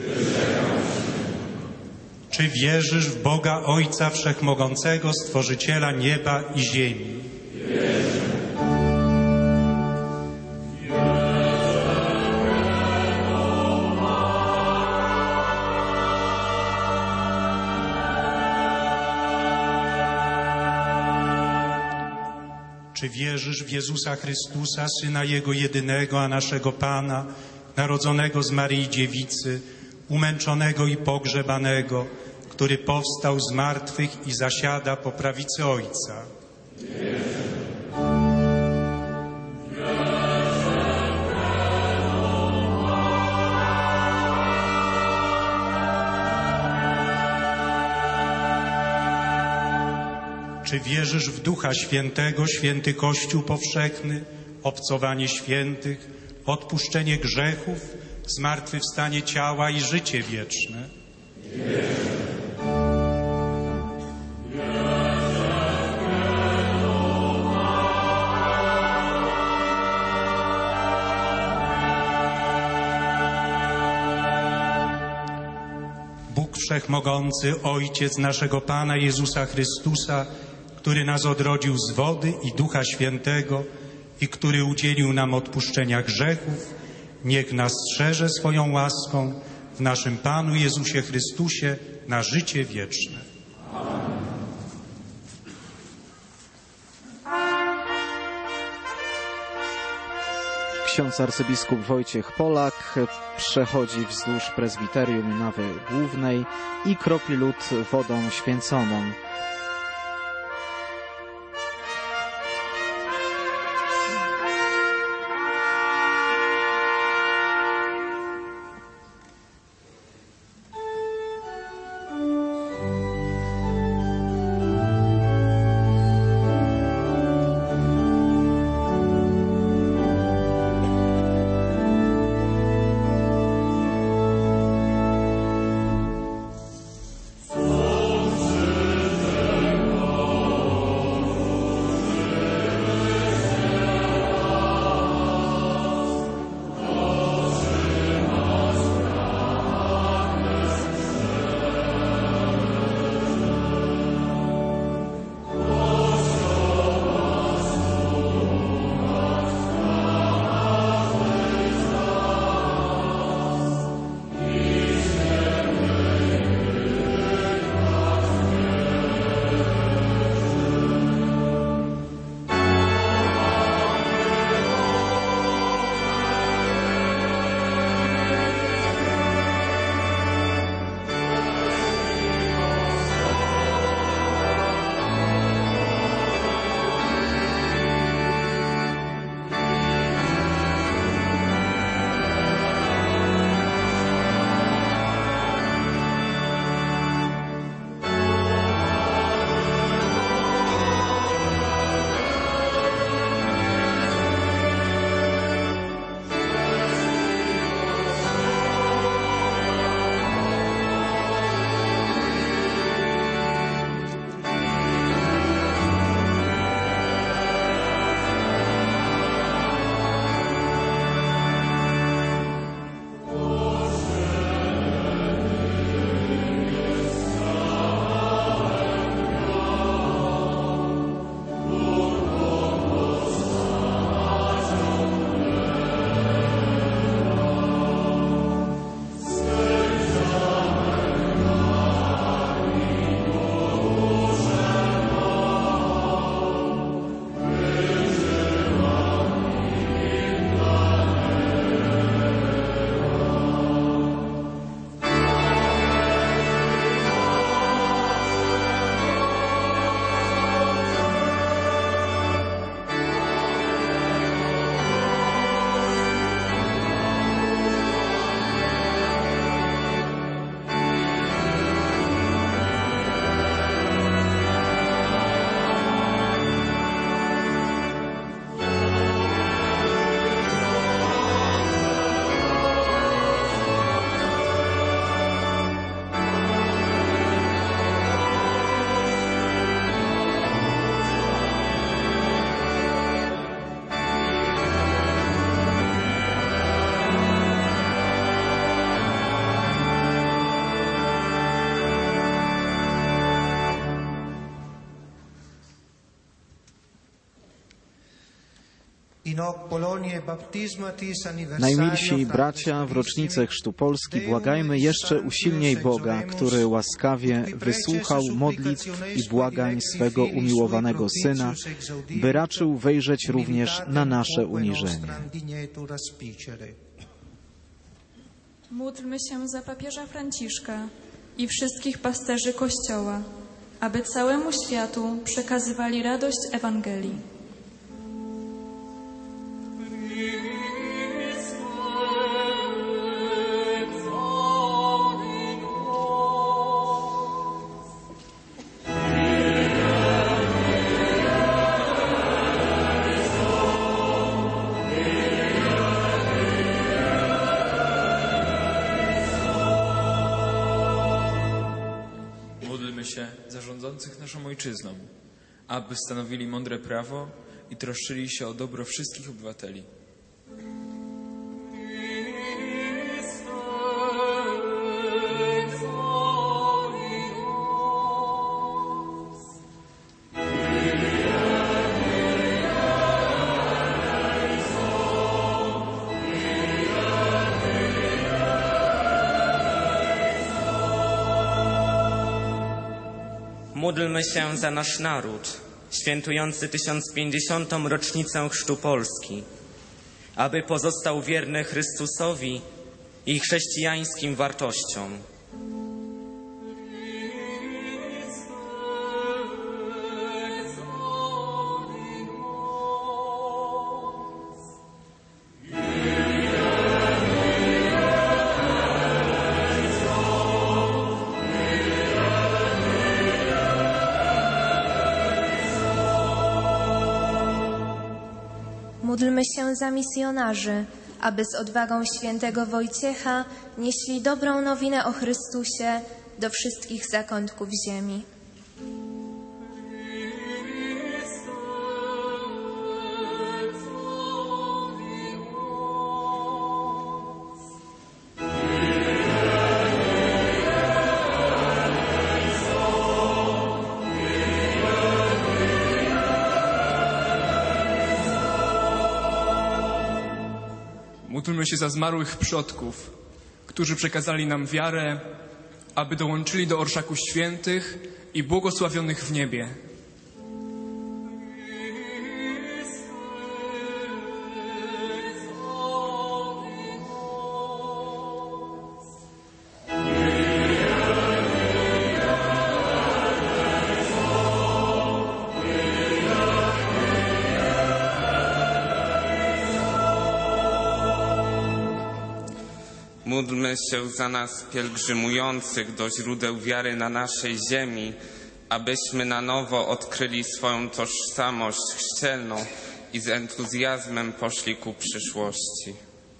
Czy wierzysz w Boga Ojca Wszechmogącego, Stworzyciela nieba i ziemi? Czy wierzysz w Jezusa Chrystusa, Syna Jego jedynego, a naszego Pana, narodzonego z Maryi Dziewicy, umęczonego i pogrzebanego, który powstał z martwych i zasiada po prawicy Ojca. Czy wierzysz w Ducha Świętego, święty Kościół powszechny, obcowanie świętych, odpuszczenie grzechów, zmartwychwstanie ciała i życie wieczne? Bóg Wszechmogący, Ojciec naszego Pana Jezusa Chrystusa, który nas odrodził z wody i Ducha Świętego i który udzielił nam odpuszczenia grzechów, niech nas strzeże swoją łaską w naszym Panu Jezusie Chrystusie na życie wieczne. Ksiądz arcybiskup Wojciech Polak przechodzi wzdłuż prezbiterium i nawy głównej i kropi lód wodą święconą. Najmilsi bracia, w rocznicę Chrztu Polski błagajmy jeszcze usilniej Boga, który łaskawie wysłuchał modlitw i błagań swego umiłowanego Syna, by raczył wejrzeć również na nasze uniżenie. Módlmy się za papieża Franciszka i wszystkich pasterzy Kościoła, aby całemu światu przekazywali radość Ewangelii. Się za rządzących naszą ojczyzną, aby stanowili mądre prawo i troszczyli się o dobro wszystkich obywateli. Módlmy się za nasz naród, świętujący tysiąc pięćdziesiątą rocznicę chrztu Polski, aby pozostał wierny Chrystusowi i chrześcijańskim wartościom. Módlmy się za misjonarzy, aby z odwagą świętego Wojciecha nieśli dobrą nowinę o Chrystusie do wszystkich zakątków ziemi. Módlmy się za zmarłych przodków, którzy przekazali nam wiarę, aby dołączyli do orszaku świętych i błogosławionych w niebie. Módlmy się za nas pielgrzymujących do źródeł wiary na naszej ziemi, abyśmy na nowo odkryli swoją tożsamość chrzcielną i z entuzjazmem poszli ku przyszłości.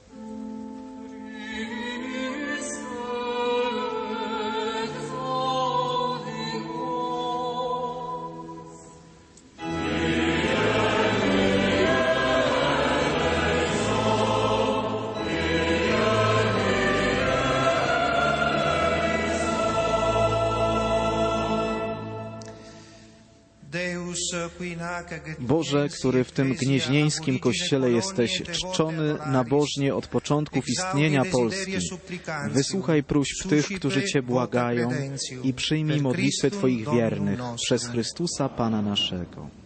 Boże, który w tym gnieźnieńskim kościele jesteś czczony nabożnie od początków istnienia Polski, wysłuchaj próśb tych, którzy Cię błagają i przyjmij modlitwy Twoich wiernych przez Chrystusa Pana naszego.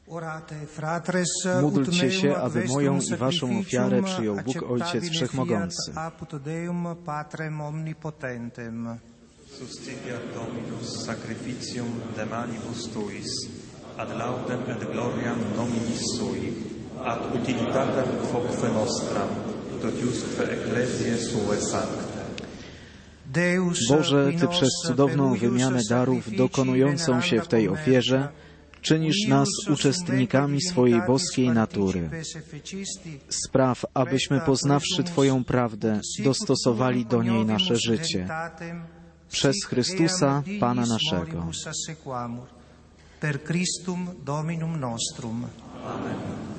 Módlcie się, aby moją i waszą ofiarę przyjął Bóg Ojciec Wszechmogący. Sustitia Dominus sacrificium de manibus tuis, ad laudem et gloriam nomini sui, ad utilitatem quoque nostram, totiusque ecclesiae sue sancte. Boże, Ty przez cudowną wymianę darów dokonującą się w tej ofierze czynisz nas uczestnikami swojej boskiej natury. Spraw, abyśmy poznawszy Twoją prawdę, dostosowali do niej nasze życie. Przez Chrystusa, Pana naszego. Per Christum Dominum nostrum. Amen.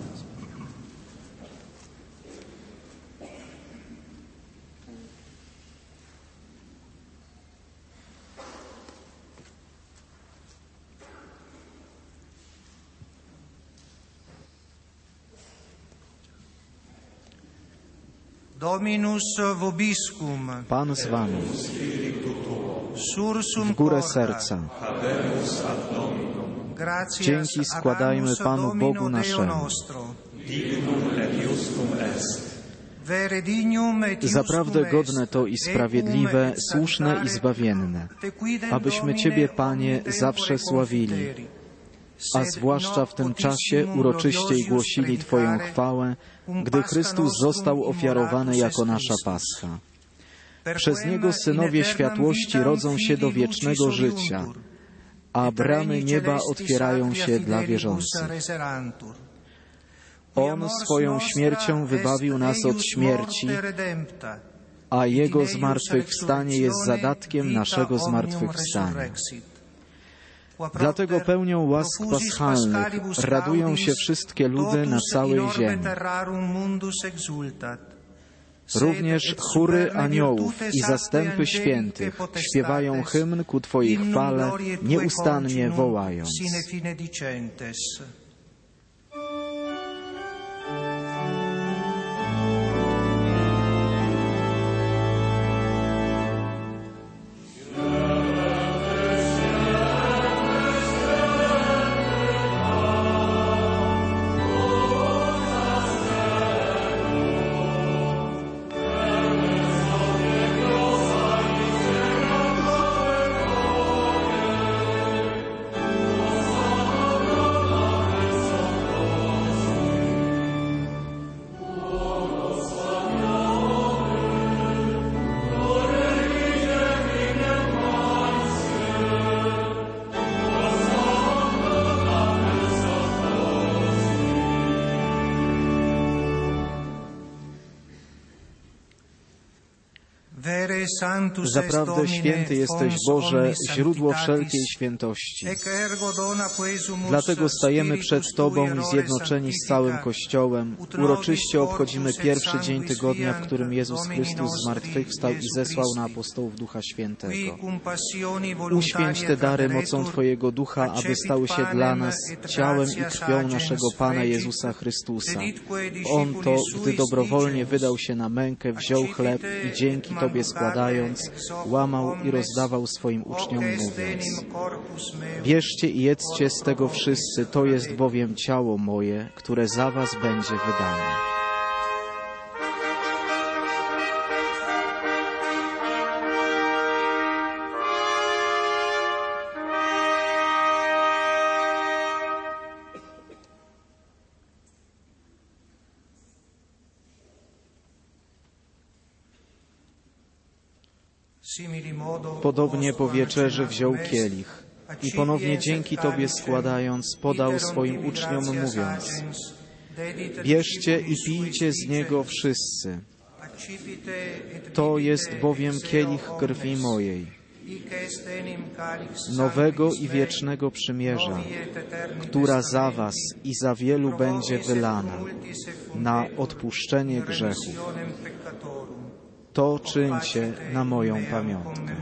Dominus vobiscum. Pan z wami. Sursum w górę serca. Dzięki składajmy Panu Bogu naszemu. Zaprawdę godne to i sprawiedliwe, słuszne i zbawienne, abyśmy Ciebie, Panie, zawsze sławili, a zwłaszcza w tym czasie uroczyściej głosili Twoją chwałę, gdy Chrystus został ofiarowany jako nasza Pascha. Przez Niego synowie światłości rodzą się do wiecznego życia, a bramy nieba otwierają się dla wierzących. On swoją śmiercią wybawił nas od śmierci, a Jego zmartwychwstanie jest zadatkiem naszego zmartwychwstania. Dlatego pełnią łask paschalnych radują się wszystkie ludy na całej ziemi. Również chóry aniołów i zastępy świętych śpiewają hymn ku Twojej chwale, nieustannie wołając. Zaprawdę święty jesteś, Boże, źródło wszelkiej świętości. Dlatego stajemy przed Tobą i zjednoczeni z całym Kościołem, uroczyście obchodzimy pierwszy dzień tygodnia, w którym Jezus Chrystus zmartwychwstał i zesłał na apostołów Ducha Świętego. Uświęć te dary mocą Twojego Ducha, aby stały się dla nas ciałem i krwią naszego Pana Jezusa Chrystusa. On to, gdy dobrowolnie wydał się na mękę, wziął chleb i dzięki Tobie składając, łamał i rozdawał swoim uczniom, mówiąc: bierzcie i jedzcie z tego wszyscy, to jest bowiem ciało moje, które za was będzie wydane. Podobnie po wieczerzy wziął kielich i ponownie dzięki Tobie składając, podał swoim uczniom, mówiąc: bierzcie i pijcie z niego wszyscy. To jest bowiem kielich krwi mojej, nowego i wiecznego przymierza, która za was i za wielu będzie wylana na odpuszczenie grzechów. To czyńcie na moją pamiątkę.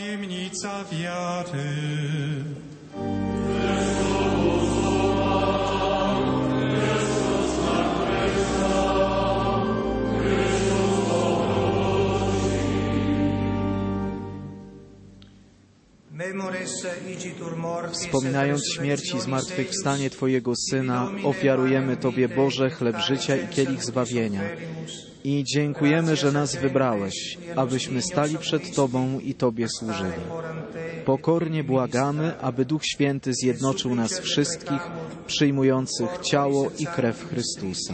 Tajemnica wiary. Wspominając śmierć i zmartwychwstanie Twojego Syna, ofiarujemy Tobie, Boże, chleb życia i kielich zbawienia. I dziękujemy, że nas wybrałeś, abyśmy stali przed Tobą i Tobie służyli. Pokornie błagamy, aby Duch Święty zjednoczył nas wszystkich, przyjmujących ciało i krew Chrystusa.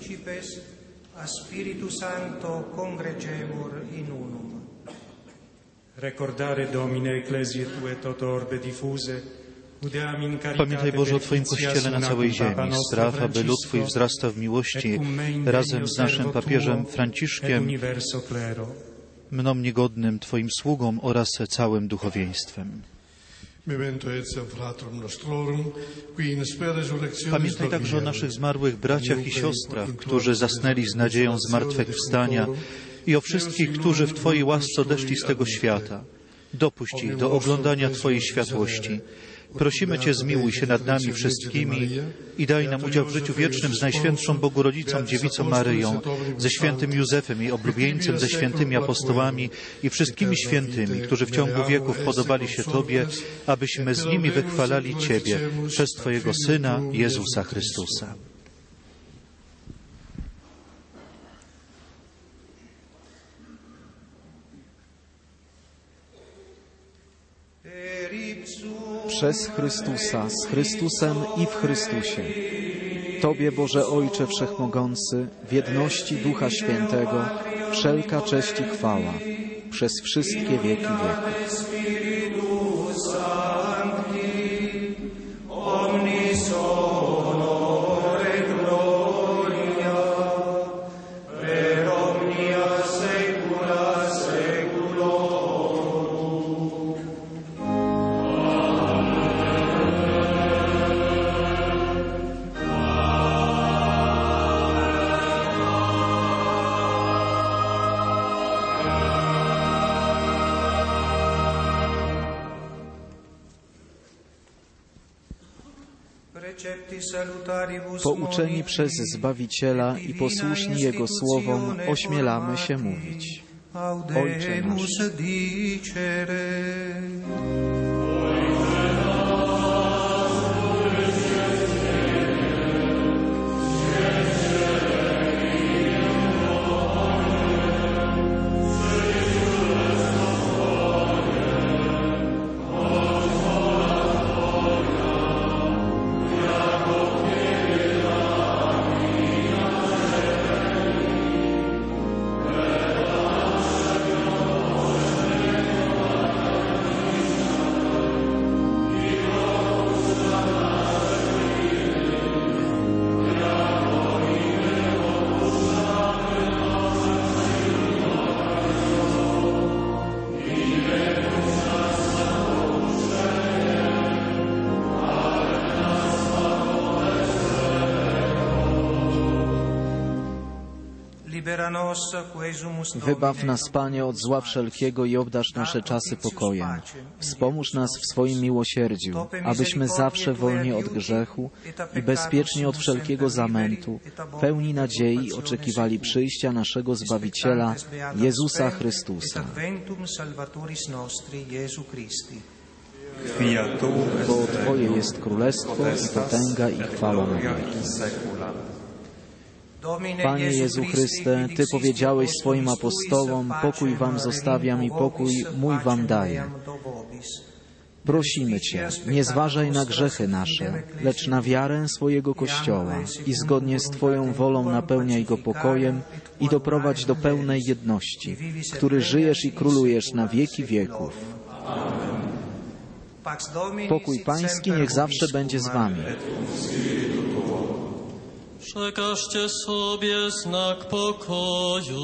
Recordare Domine ecclesiae Tue toto orbe diffuse. Pamiętaj, Boże, o Twoim Kościele na całej ziemi. Spraw, aby lud Twój wzrasta w miłości razem z naszym papieżem Franciszkiem, mną niegodnym Twoim sługą oraz całym duchowieństwem. Pamiętaj także o naszych zmarłych braciach i siostrach, którzy zasnęli z nadzieją zmartwychwstania, i o wszystkich, którzy w Twojej łasce odeszli z tego świata. Dopuść ich do oglądania Twojej światłości. Prosimy Cię, zmiłuj się nad nami wszystkimi i daj nam udział w życiu wiecznym z Najświętszą Bogurodzicą, Dziewicą Maryją, ze świętym Józefem, jej oblubieńcem, ze świętymi apostołami i wszystkimi świętymi, którzy w ciągu wieków podobali się Tobie, abyśmy z nimi wychwalali Ciebie przez Twojego Syna, Jezusa Chrystusa. Przez Chrystusa, z Chrystusem i w Chrystusie. Tobie, Boże Ojcze Wszechmogący, w jedności Ducha Świętego, wszelka cześć i chwała, przez wszystkie wieki wieków. Pouczeni przez Zbawiciela i posłuszni Jego słowom, ośmielamy się mówić: Ojcze nasz. Wybaw nas, Panie, od zła wszelkiego i obdarz nasze czasy pokojem. Wspomóż nas w swoim miłosierdziu, abyśmy zawsze wolni od grzechu i bezpiecznie od wszelkiego zamętu, pełni nadziei oczekiwali przyjścia naszego Zbawiciela, Jezusa Chrystusa. Bo Twoje jest królestwo i potęga i chwała na wieki. Panie Jezu Chryste, Ty powiedziałeś swoim apostołom: pokój wam zostawiam i pokój mój wam daję. Prosimy Cię, nie zważaj na grzechy nasze, lecz na wiarę swojego Kościoła i zgodnie z Twoją wolą napełniaj go pokojem i doprowadź do pełnej jedności, który żyjesz i królujesz na wieki wieków. Pokój Pański niech zawsze będzie z Wami. Przekażcie sobie znak pokoju.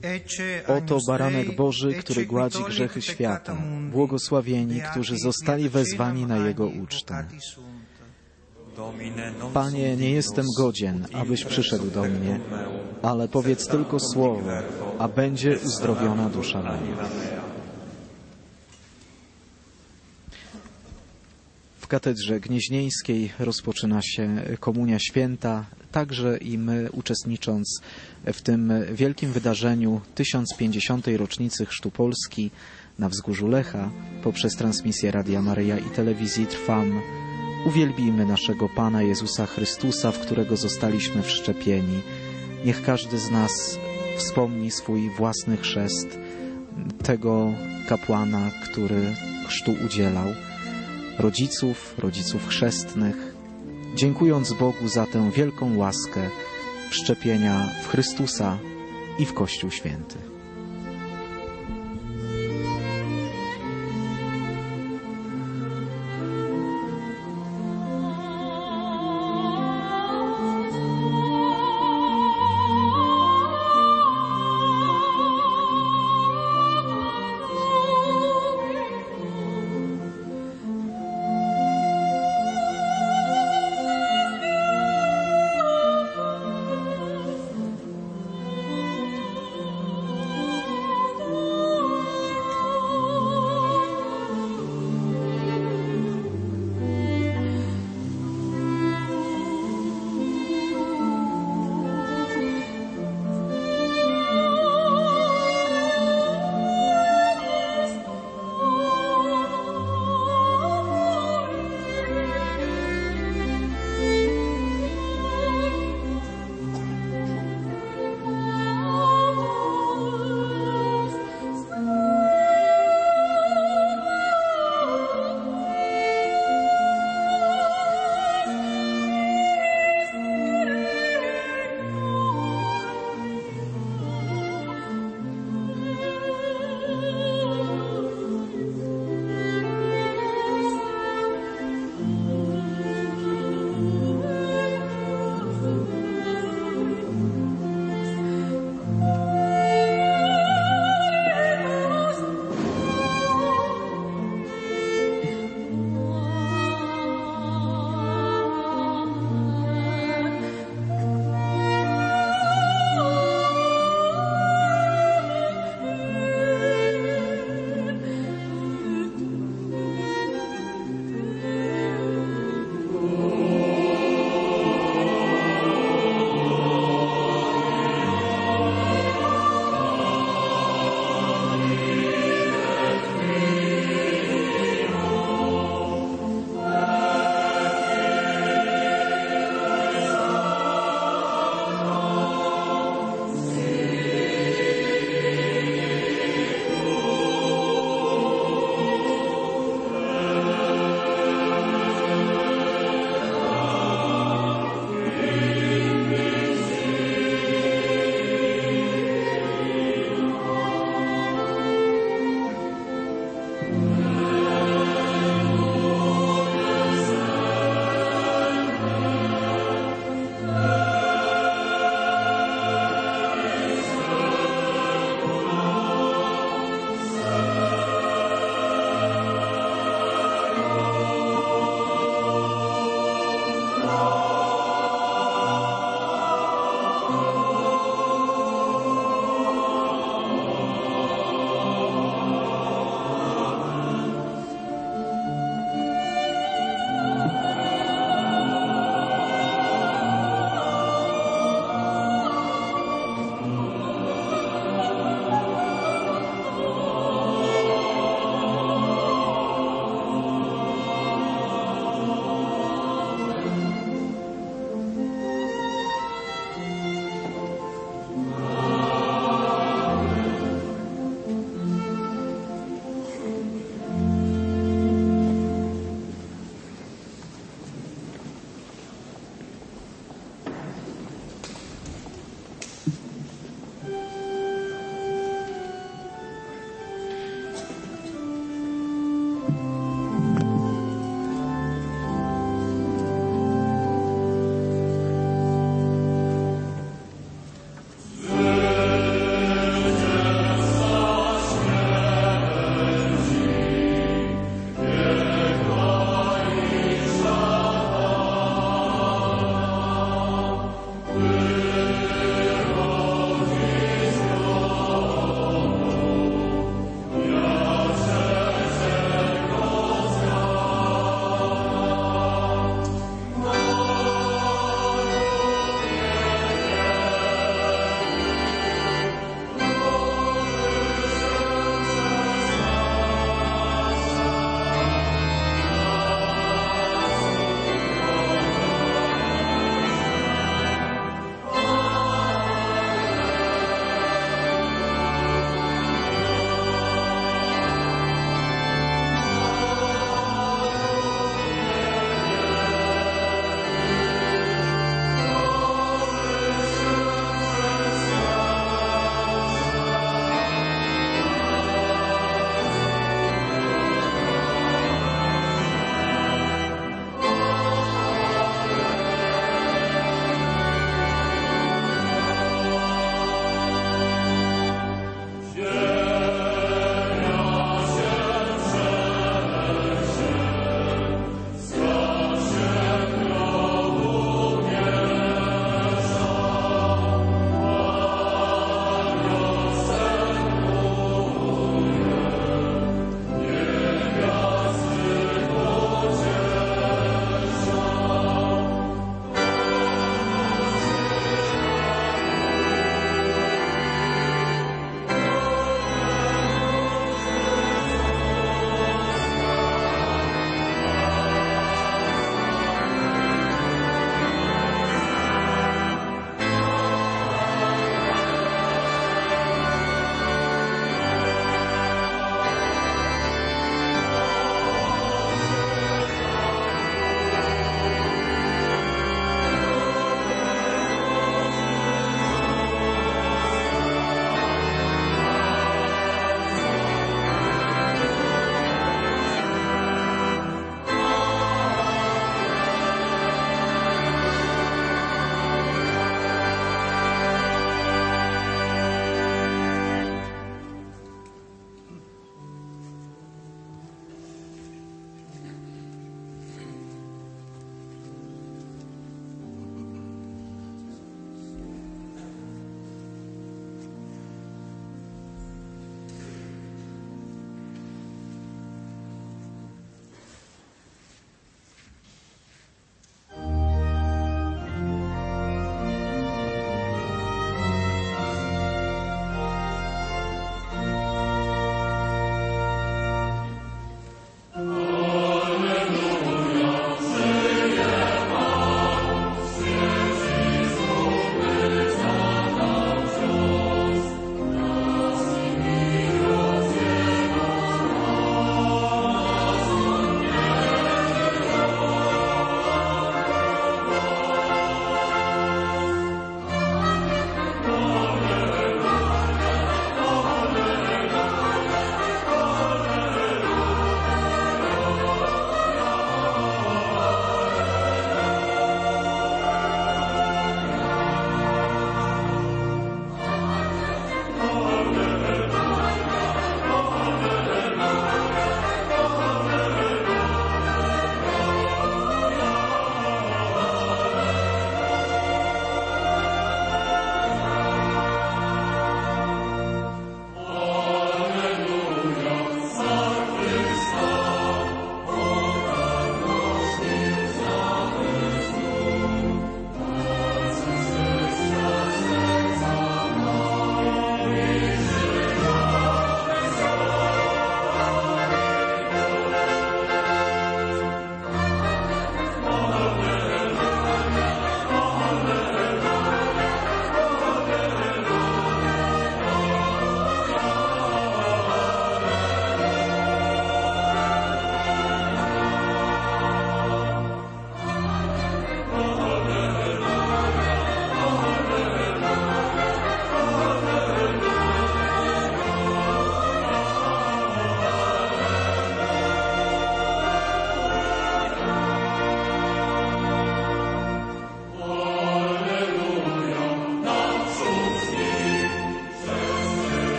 Oto baranek Boży, który gładzi grzechy świata. Błogosławieni, którzy zostali wezwani na Jego ucztę. Panie, nie jestem godzien, abyś przyszedł do mnie, ale powiedz tylko słowo, a będzie uzdrowiona dusza moja. W katedrze gnieźnieńskiej rozpoczyna się Komunia Święta, także i my, uczestnicząc w tym wielkim wydarzeniu tysiąc pięćdziesiątej rocznicy Chrztu Polski na wzgórzu Lecha, poprzez transmisję Radia Maryja i telewizji Trwam, uwielbijmy naszego Pana Jezusa Chrystusa, w którego zostaliśmy wszczepieni. Niech każdy z nas wspomni swój własny chrzest, tego kapłana, który chrztu udzielał, rodziców, rodziców chrzestnych, dziękując Bogu za tę wielką łaskę wszczepienia w Chrystusa i w Kościół Święty.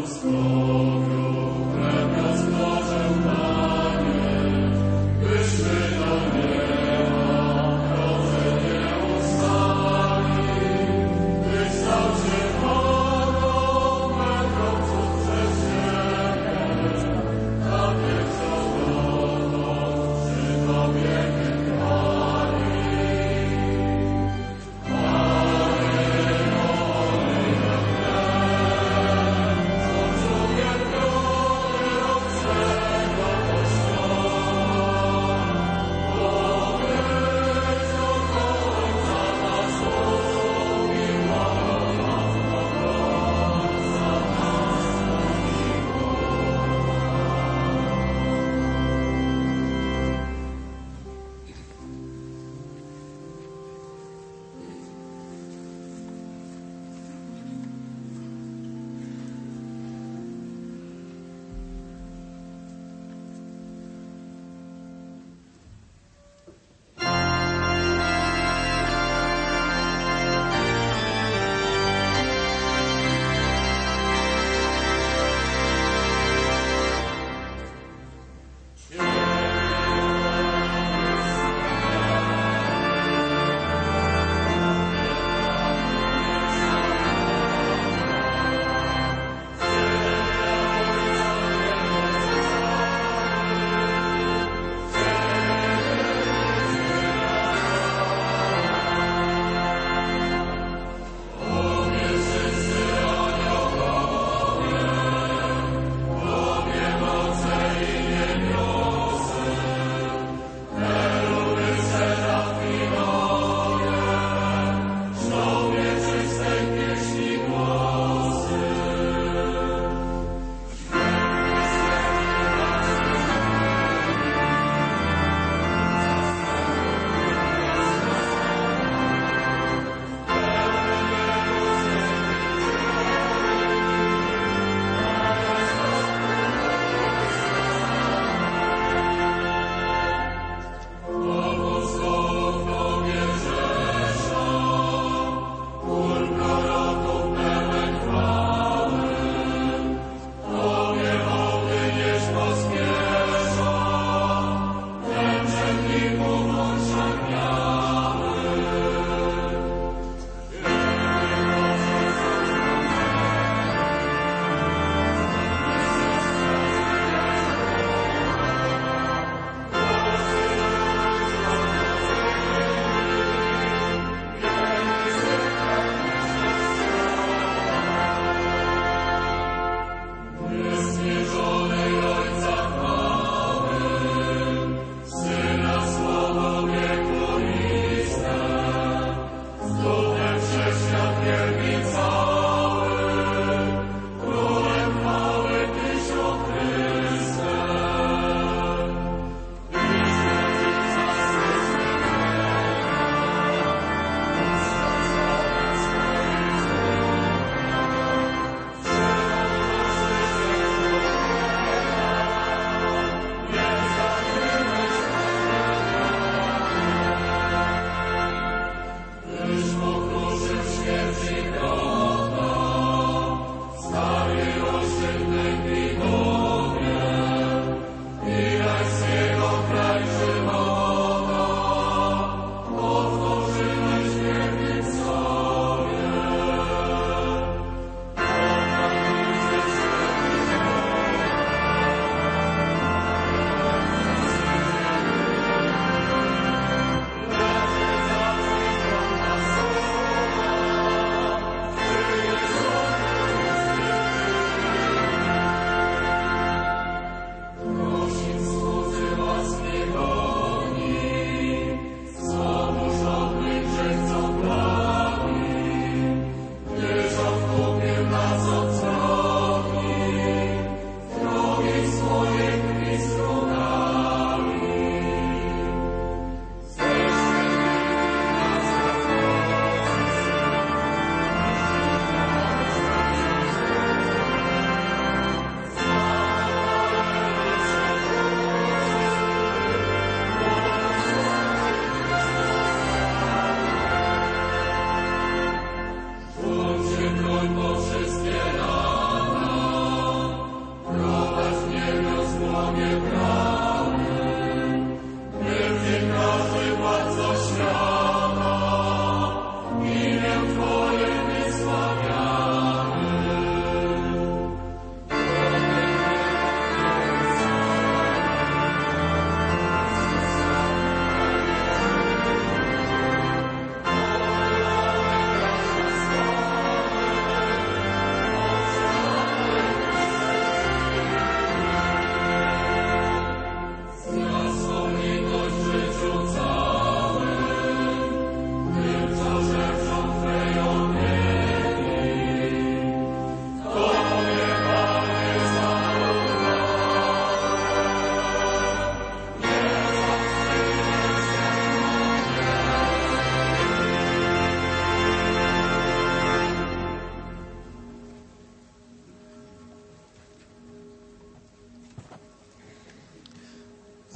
Amen.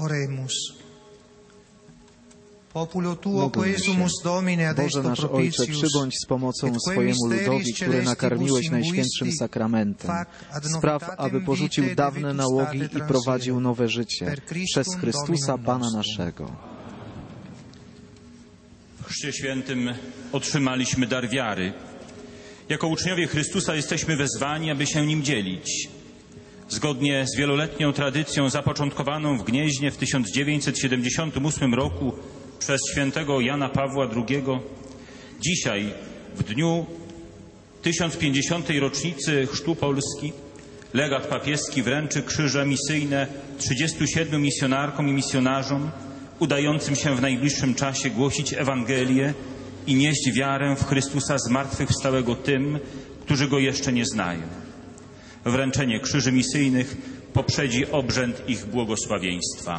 Oremus. Populo tuo Módlmy się. quesumus Domine ad Boże esto nasz Ojcze, propitius, przybądź z pomocą et quem swojemu misteris ludowi, który celestibus nakarmiłeś imbuisti, Najświętszym Sakramentem. fac ad Spraw, novitatem aby porzucił vitae dawne debetus nałogi tate i prowadził transire. nowe życie Per Christum przez Chrystusa Dominum Pana nostrum. naszego. W Chrzcie Świętym otrzymaliśmy dar wiary. Jako uczniowie Chrystusa jesteśmy wezwani, aby się nim dzielić. Zgodnie z wieloletnią tradycją zapoczątkowaną w Gnieźnie w tysiąc dziewięćset siedemdziesiątym ósmym roku przez świętego Jana Pawła drugiego, dzisiaj, w dniu tysiąc pięćdziesiątej rocznicy Chrztu Polski, legat papieski wręczy krzyże misyjne trzydziestu siedmiu misjonarkom i misjonarzom udającym się w najbliższym czasie głosić Ewangelię i nieść wiarę w Chrystusa zmartwychwstałego tym, którzy Go jeszcze nie znają. Wręczenie krzyży misyjnych poprzedzi obrzęd ich błogosławieństwa.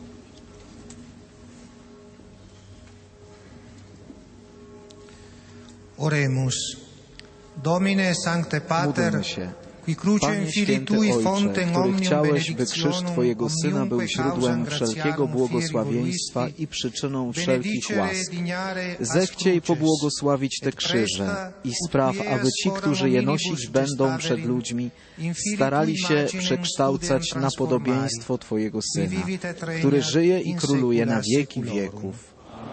Oremus. Domine Sancte Pater, Módlmy się. qui crucem Panie Filii Święty Tui Ojcze, fontem który omnium chciałeś, by krzyż benedictionum, Twojego Syna był omniumque źródłem causam wszelkiego gratiarum błogosławieństwa fieri i przyczyną voluisti, wszelkich benedicere łask. dignare as Zechciej cruces, pobłogosławić te et krzyże presta i spraw, ut aby ci, ies którzy je foram nosić omnibus będą przed testaverim, ludźmi, in filii starali Tui się imaginem przekształcać studiem na transformari, podobieństwo Twojego qui Syna, vivit et regnat który żyje i in króluje na saecula wieki saeculorum. wieków.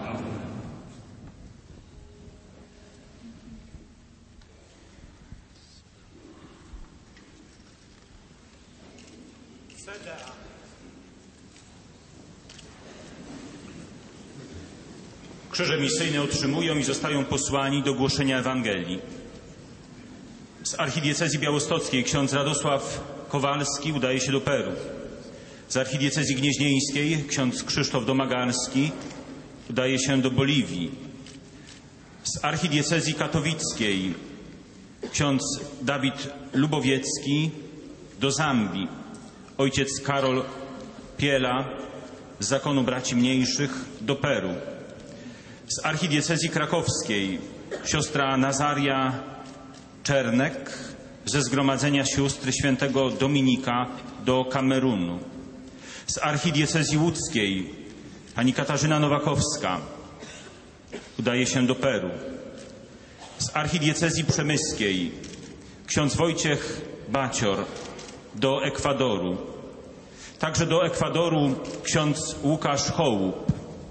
Krzyże misyjne otrzymują i zostają posłani do głoszenia Ewangelii. Z archidiecezji białostockiej ksiądz Radosław Kowalski udaje się do Peru. Z archidiecezji gnieźnieńskiej ksiądz Krzysztof Domagalski udaje się do Boliwii. Z archidiecezji katowickiej ksiądz Dawid Lubowiecki do Zambii. Ojciec Karol Piela z zakonu braci mniejszych do Peru. Z archidiecezji krakowskiej siostra Nazaria Czernek ze Zgromadzenia Sióstr Świętego Dominika do Kamerunu. Z archidiecezji łódzkiej pani Katarzyna Nowakowska udaje się do Peru. Z archidiecezji przemyskiej ksiądz Wojciech Bacior do Ekwadoru. Także do Ekwadoru ksiądz Łukasz Hołub.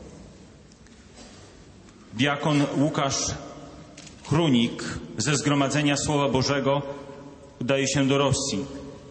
Diakon Łukasz Chrunik ze Zgromadzenia Słowa Bożego udaje się do Rosji.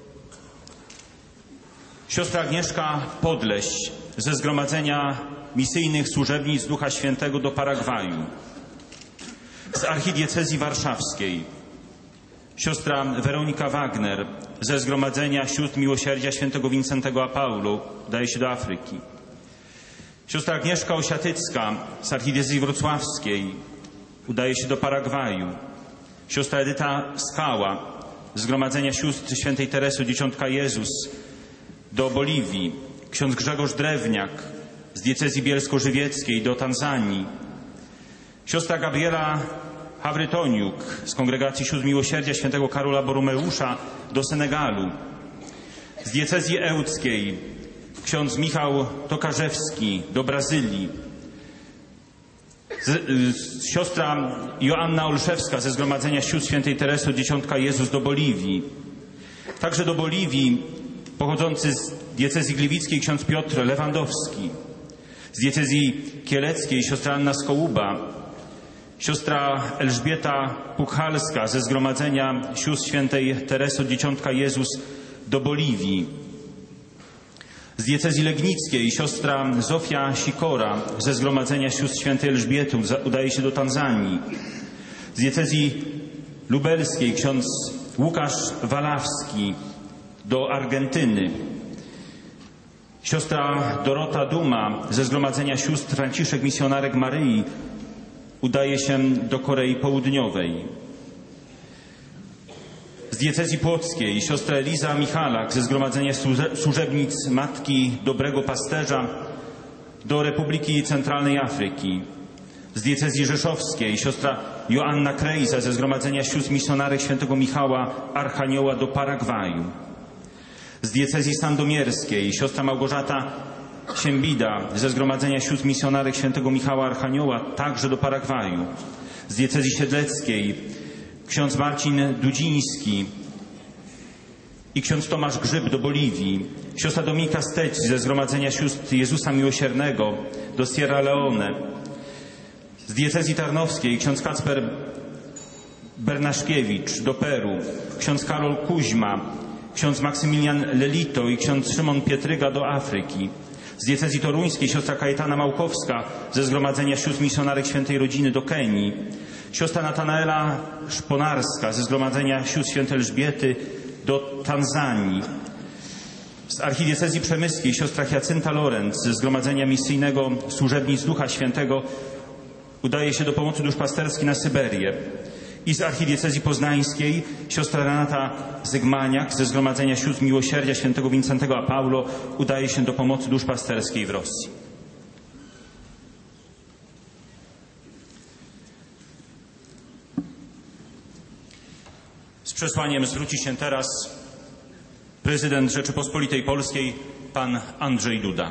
Siostra Agnieszka Podleś ze Zgromadzenia Misyjnych Służebnic Ducha Świętego do Paragwaju. Z archidiecezji warszawskiej siostra Weronika Wagner ze Zgromadzenia Sióstr Miłosierdzia Świętego Wincentego a Paulu udaje się do Afryki. Siostra Agnieszka Osiatycka z archidiecezji wrocławskiej udaje się do Paragwaju. Siostra Edyta Skała z Zgromadzenia Sióstr Świętej Teresy Dzieciątka Jezus do Boliwii. Ksiądz Grzegorz Drewniak z diecezji bielsko-żywieckiej do Tanzanii. Siostra Gabriela Hawrytoniuk z Kongregacji Sióstr Miłosierdzia Świętego Karola Boromeusza do Senegalu. Z diecezji ełckiej ksiądz Michał Tokarzewski do Brazylii. Z, z, siostra Joanna Olszewska ze Zgromadzenia Sióstr Świętej Teresy Dzieciątka Jezus do Boliwii. Także do Boliwii pochodzący z diecezji gliwickiej ksiądz Piotr Lewandowski. Z diecezji kieleckiej siostra Anna Skołuba. Siostra Elżbieta Puchalska ze Zgromadzenia Sióstr Świętej Teresy Dzieciątka Jezus do Boliwii. Z diecezji legnickiej siostra Zofia Sikora ze Zgromadzenia Sióstr Świętej Elżbiety udaje się do Tanzanii. Z diecezji lubelskiej ksiądz Łukasz Walawski do Argentyny. Siostra Dorota Duma ze Zgromadzenia Sióstr Franciszek Misjonarek Maryi udaje się do Korei Południowej. Z diecezji płockiej siostra Eliza Michalak ze Zgromadzenia Służebnic Matki Dobrego Pasterza do Republiki Centralnej Afryki. Z diecezji rzeszowskiej siostra Joanna Krejza ze Zgromadzenia Sióstr Misjonarek Świętego Michała Archanioła do Paragwaju. Z diecezji sandomierskiej siostra Małgorzata Siembida ze Zgromadzenia Sióstr Misjonarek Świętego Michała Archanioła także do Paragwaju. Z diecezji siedleckiej ksiądz Marcin Dudziński i ksiądz Tomasz Grzyb do Boliwii. Siostra Dominika Steć ze Zgromadzenia Sióstr Jezusa Miłosiernego do Sierra Leone. Z diecezji tarnowskiej ksiądz Kacper Bernaszkiewicz do Peru, ksiądz Karol Kuźma, ksiądz Maksymilian Lelito i ksiądz Szymon Pietryga do Afryki. Z diecezji toruńskiej siostra Kajetana Małkowska ze Zgromadzenia Sióstr Misjonarek Świętej Rodziny do Kenii. Siostra Natanaela Szponarska ze Zgromadzenia Sióstr Świętej Elżbiety do Tanzanii. Z archidiecezji przemyskiej siostra Hiacynta Lorenz ze Zgromadzenia Misyjnego Służebnic Ducha Świętego udaje się do pomocy duszpasterskiej na Syberię. I z archidiecezji poznańskiej siostra Renata Zygmaniak ze Zgromadzenia Sióstr Miłosierdzia Świętego Wincentego a Paulo udaje się do pomocy duszpasterskiej w Rosji. Z przesłaniem zwróci się teraz prezydent Rzeczypospolitej Polskiej, pan Andrzej Duda.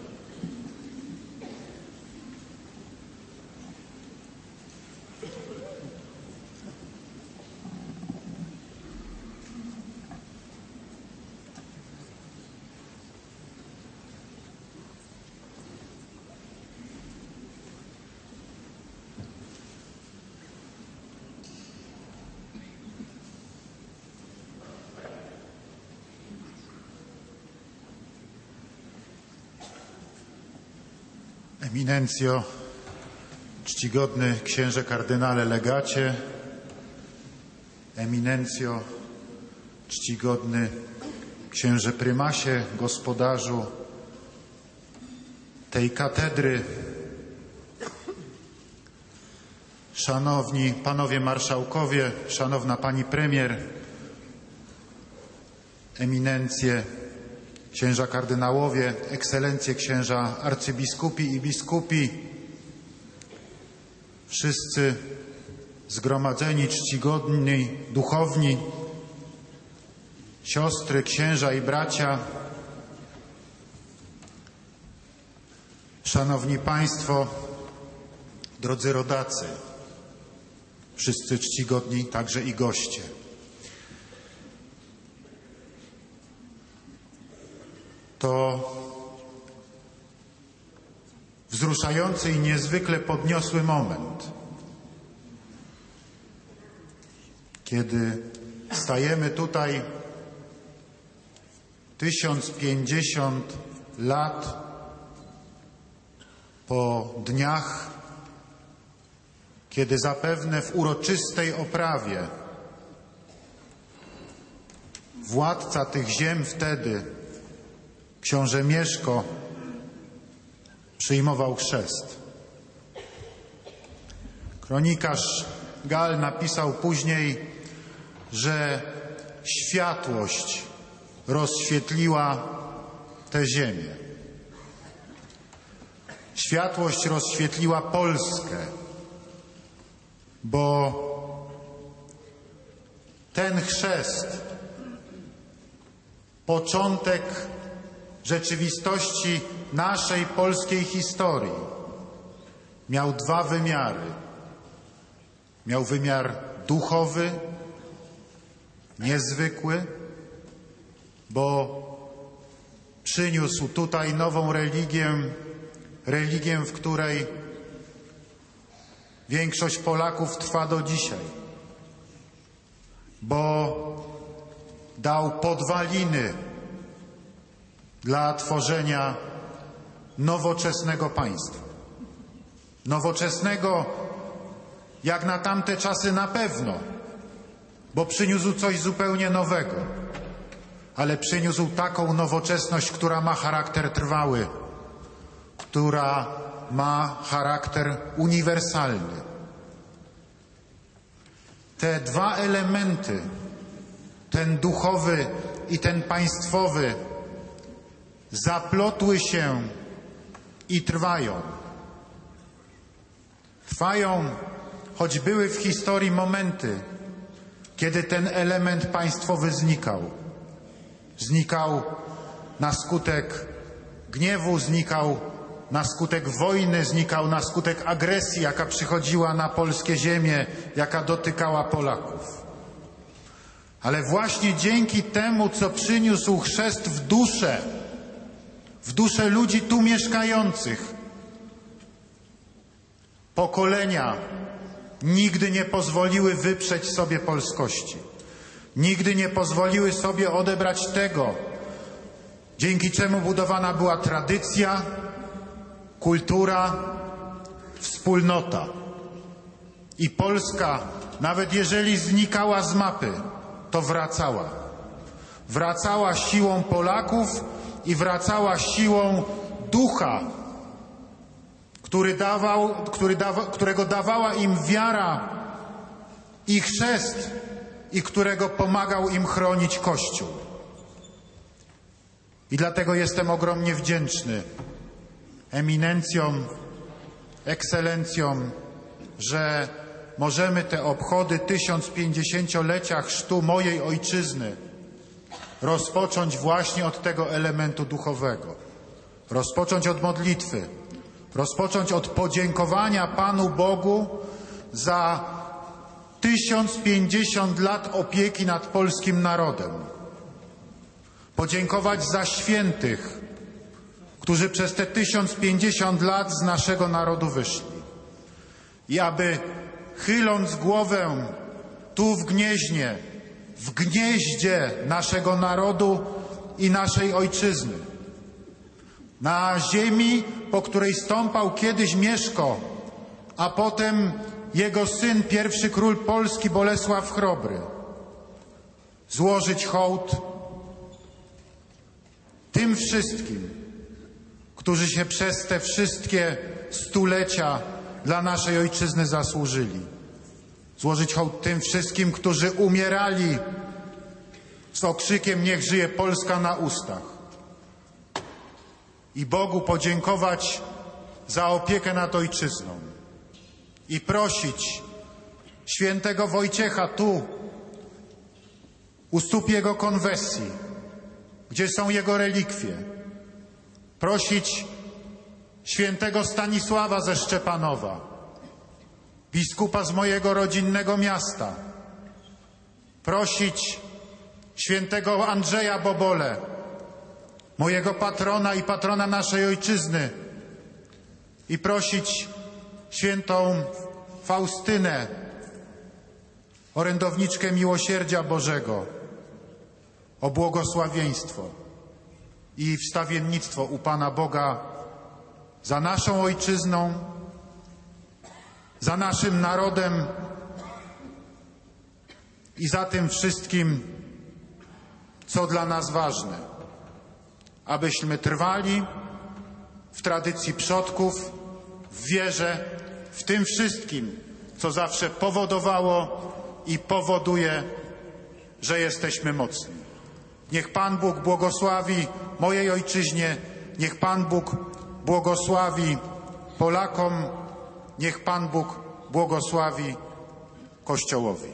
Eminencjo, czcigodny księże kardynale legacie, Eminencjo, czcigodny księże prymasie, gospodarzu tej katedry, szanowni panowie marszałkowie, szanowna pani premier, eminencje, księża kardynałowie, ekscelencje księża arcybiskupi i biskupi, wszyscy zgromadzeni, czcigodni, duchowni, siostry, księża i bracia, szanowni państwo, drodzy rodacy, wszyscy czcigodni, także i goście. To wzruszający i niezwykle podniosły moment, kiedy stajemy tutaj tysiąc pięćdziesiąt lat po dniach, kiedy zapewne w uroczystej oprawie władca tych ziem wtedy, książę Mieszko, przyjmował chrzest. Kronikarz Gal napisał później, że światłość rozświetliła tę ziemię. Światłość rozświetliła Polskę, bo ten chrzest, początek rzeczywistości naszej polskiej historii, miał dwa wymiary. Miał wymiar duchowy, niezwykły, bo przyniósł tutaj nową religię, religię, w której większość Polaków trwa do dzisiaj, bo dał podwaliny dla tworzenia nowoczesnego państwa. Nowoczesnego jak na tamte czasy na pewno, bo przyniósł coś zupełnie nowego, ale przyniósł taką nowoczesność, która ma charakter trwały, która ma charakter uniwersalny. Te dwa elementy, ten duchowy i ten państwowy, zaplotły się i trwają. Trwają, choć były w historii momenty, kiedy ten element państwowy znikał. Znikał na skutek gniewu, znikał na skutek wojny, znikał na skutek agresji, jaka przychodziła na polskie ziemie, jaka dotykała Polaków. Ale właśnie dzięki temu, co przyniósł chrzest w duszę, w duszę ludzi tu mieszkających, pokolenia nigdy nie pozwoliły wyprzeć sobie polskości. Nigdy nie pozwoliły sobie odebrać tego, dzięki czemu budowana była tradycja, kultura, wspólnota. I Polska, nawet jeżeli znikała z mapy, to wracała. Wracała siłą Polaków i wracała siłą ducha, który dawał, który dawa, którego dawała im wiara i chrzest i którego pomagał im chronić Kościół. I dlatego jestem ogromnie wdzięczny eminencjom, ekscelencjom, że możemy te obchody tysiąc pięćdziesięciolecia chrztu mojej ojczyzny rozpocząć właśnie od tego elementu duchowego. Rozpocząć od modlitwy. Rozpocząć od podziękowania Panu Bogu za tysiąc pięćdziesiąt lat opieki nad polskim narodem. Podziękować za świętych, którzy przez te tysiąc pięćdziesiąt lat z naszego narodu wyszli. I aby chyląc głowę tu w Gnieźnie, w gnieździe naszego narodu i naszej ojczyzny, na ziemi, po której stąpał kiedyś Mieszko, a potem jego syn, pierwszy król Polski Bolesław Chrobry, złożyć hołd tym wszystkim, którzy się przez te wszystkie stulecia dla naszej ojczyzny zasłużyli. Złożyć hołd tym wszystkim, którzy umierali z okrzykiem "Niech żyje Polska" na ustach. I Bogu podziękować za opiekę nad ojczyzną. I prosić świętego Wojciecha tu, u stóp jego konwesji, gdzie są jego relikwie. Prosić świętego Stanisława ze Szczepanowa, biskupa z mojego rodzinnego miasta. Prosić świętego Andrzeja Bobole, mojego patrona i patrona naszej ojczyzny. I prosić świętą Faustynę, orędowniczkę Miłosierdzia Bożego, o błogosławieństwo i wstawiennictwo u Pana Boga za naszą ojczyzną, za naszym narodem i za tym wszystkim, co dla nas ważne. Abyśmy trwali w tradycji przodków, w wierze, w tym wszystkim, co zawsze powodowało i powoduje, że jesteśmy mocni. Niech Pan Bóg błogosławi mojej ojczyźnie, niech Pan Bóg błogosławi Polakom, niech Pan Bóg błogosławi Kościołowi.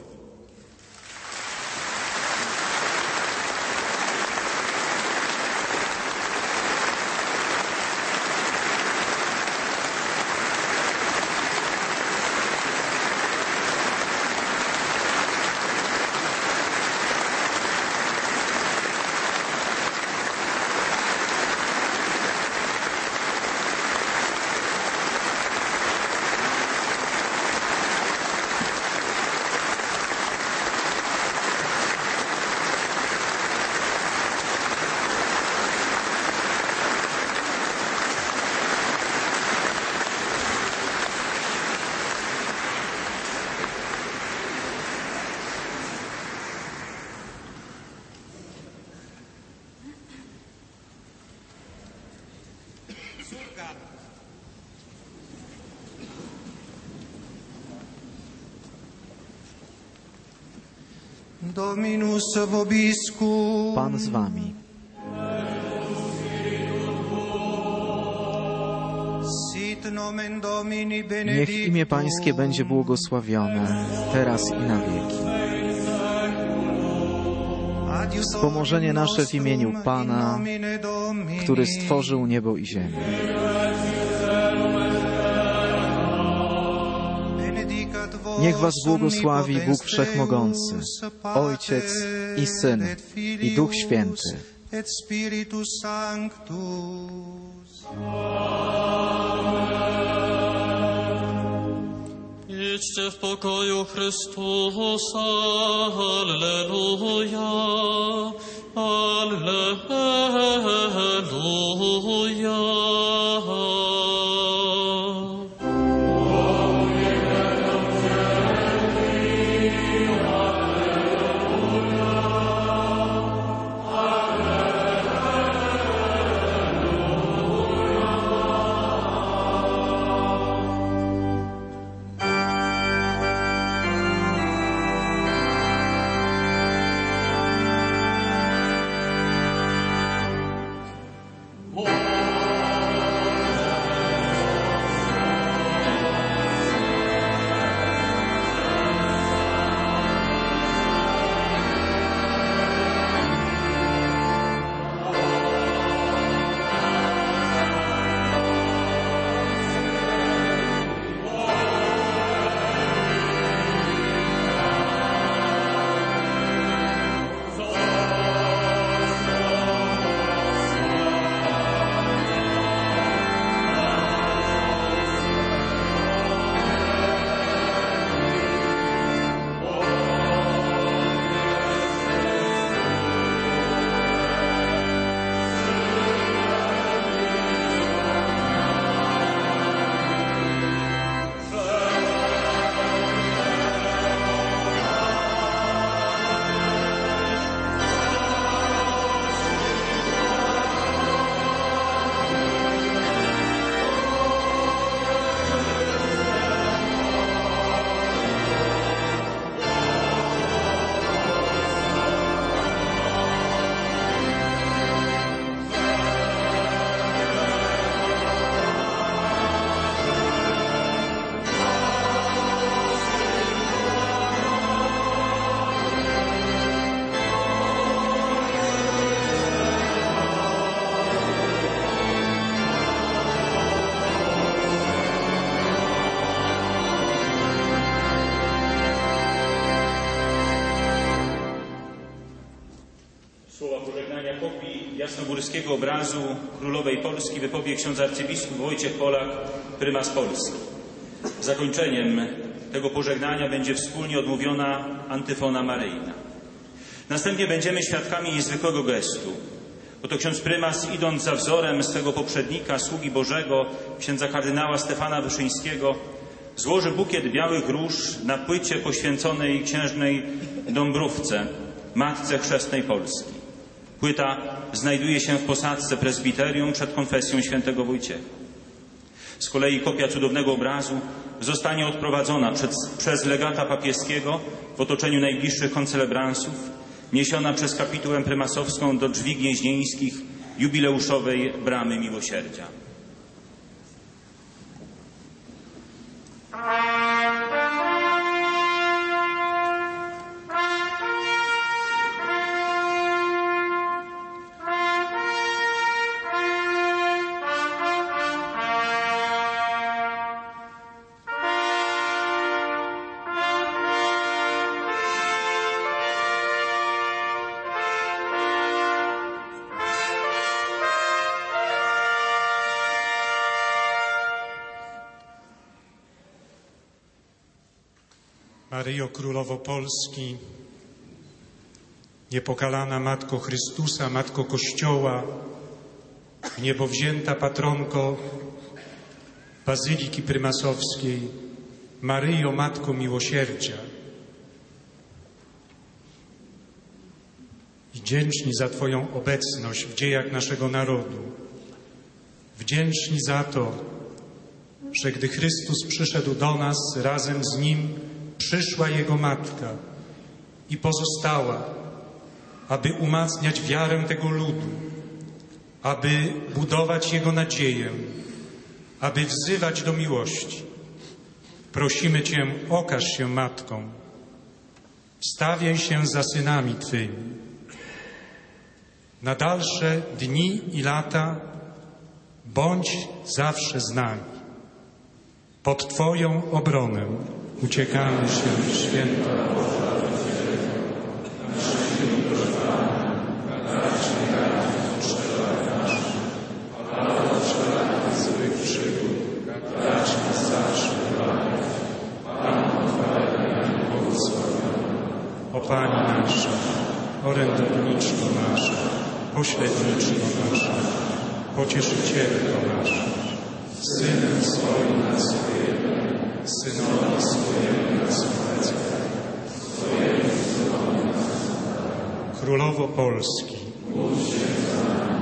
Dominus vobiscum. Pan z wami. Sit nomen Domini Niech benedictum. imię Pańskie będzie błogosławione, teraz i na wieki. Ad Wspomożenie nasze w imieniu Pana, który stworzył niebo i ziemię. Niech was błogosławi Bóg Wszechmogący, Ojciec i Syn i Duch Święty. Et Spiritus Sanctus. Idźcie w pokoju Chrystusa, Alleluja, Alleluja. Jasnogórskiego obrazu Królowej Polski wypowie ksiądz arcybiskup Wojciech Polak, prymas Polski. Zakończeniem tego pożegnania będzie wspólnie odmówiona antyfona maryjna. Następnie będziemy świadkami niezwykłego gestu. Oto ksiądz prymas, idąc za wzorem swego poprzednika, sługi Bożego, księdza kardynała Stefana Wyszyńskiego, złoży bukiet białych róż na płycie poświęconej księżnej Dąbrówce, matce chrzestnej Polski. Płyta znajduje się w posadzce prezbiterium przed konfesją świętego Wojciecha. Z kolei kopia cudownego obrazu zostanie odprowadzona przez, przez legata papieskiego w otoczeniu najbliższych koncelebransów, niesiona przez kapitułę prymasowską do drzwi gnieźnieńskich jubileuszowej Bramy Miłosierdzia. Maryjo Królowo Polski, niepokalana Matko Chrystusa, Matko Kościoła, niebowzięta patronko Bazyliki Prymasowskiej, Maryjo Matko Miłosierdzia. I wdzięczni za Twoją obecność w dziejach naszego narodu. Wdzięczni za to, że gdy Chrystus przyszedł do nas, razem z Nim przyszła Jego Matka i pozostała, aby umacniać wiarę tego ludu, aby budować Jego nadzieję, aby wzywać do miłości. Prosimy Cię, okaż się Matką, wstawiaj się za synami Twymi, Na dalsze dni i lata bądź zawsze z nami. Pod Twoją obronę uciekamy się w święto. O Pani nasza, orędowniczko nasza, pośredniczko nasza, pocieszycielko nasza, Synem swoim nas uwielbiaj, Synowi swojemu nas uwielbiaj, Twojemu Synowi nas uwielbiaj. Królowo Polski, módl się za nami.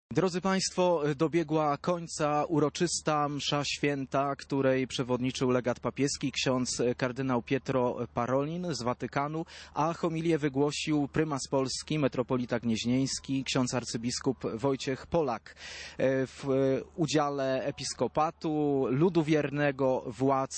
Drodzy Państwo, dobiegła końca uroczysta msza święta, której przewodniczył legat papieski ksiądz kardynał Pietro Parolin z Watykanu, a homilię wygłosił prymas Polski, metropolita gnieźnieński, ksiądz arcybiskup Wojciech Polak. W udziale episkopatu, ludu wiernego, władz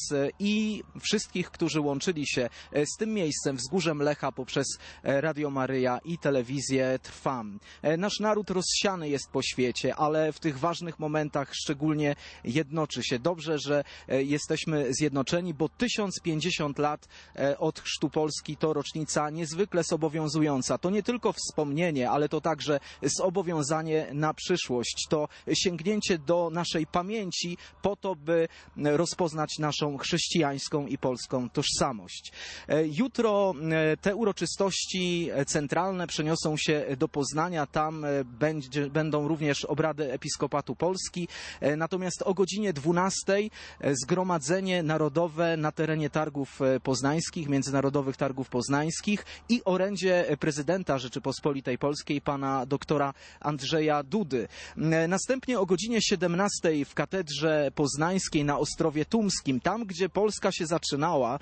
i wszystkich, którzy łączyli się z tym miejscem, wzgórzem Lecha poprzez Radio Maryja i telewizję Trwam. Nasz naród rozsiany jest po świecie, ale w tych ważnych momentach szczególnie jednoczy się. Dobrze, że jesteśmy zjednoczeni, bo tysiąc pięćdziesiąt lat od chrztu Polski to rocznica niezwykle zobowiązująca. To nie tylko wspomnienie, ale to także zobowiązanie na przyszłość. To sięgnięcie do naszej pamięci po to, by rozpoznać naszą chrześcijańską i polską tożsamość. Jutro te uroczystości centralne przeniosą się do Poznania. Tam będzie, będą również obrady Episkopatu Polski. Natomiast o godzinie dwunastej Zgromadzenie Narodowe na terenie Targów Poznańskich, Międzynarodowych Targów Poznańskich i orędzie prezydenta Rzeczypospolitej Polskiej, pana doktora Andrzeja Dudy. Następnie o godzinie siedemnastej w Katedrze Poznańskiej na Ostrowie Tumskim, tam gdzie Polska się zaczynała,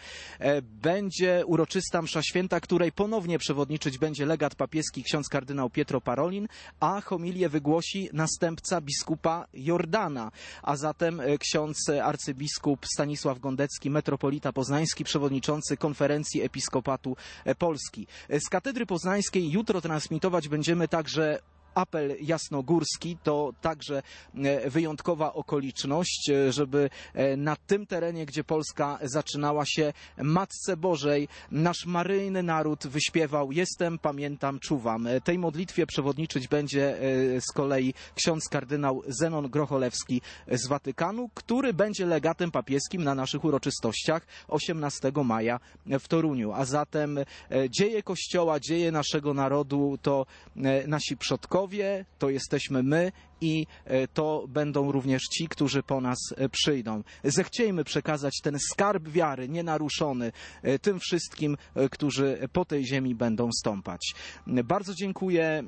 będzie uroczysta msza święta, której ponownie przewodniczyć będzie legat papieski ksiądz kardynał Pietro Parolin, a homilię wygłosi następca biskupa Jordana, a zatem ksiądz arcybiskup Stanisław Gondecki, metropolita poznański, przewodniczący Konferencji Episkopatu Polski. Z Katedry Poznańskiej jutro transmitować będziemy także apel jasnogórski. To także wyjątkowa okoliczność, żeby na tym terenie, gdzie Polska zaczynała się, Matce Bożej nasz maryjny naród wyśpiewał: jestem, pamiętam, czuwam. Tej modlitwie przewodniczyć będzie z kolei ksiądz kardynał Zenon Grocholewski z Watykanu, który będzie legatem papieskim na naszych uroczystościach osiemnastego maja w Toruniu. A zatem dzieje Kościoła, dzieje naszego narodu to nasi przodkowie, to jesteśmy my i to będą również ci, którzy po nas przyjdą. Zechciejmy przekazać ten skarb wiary nienaruszony tym wszystkim, którzy po tej ziemi będą stąpać. Bardzo dziękuję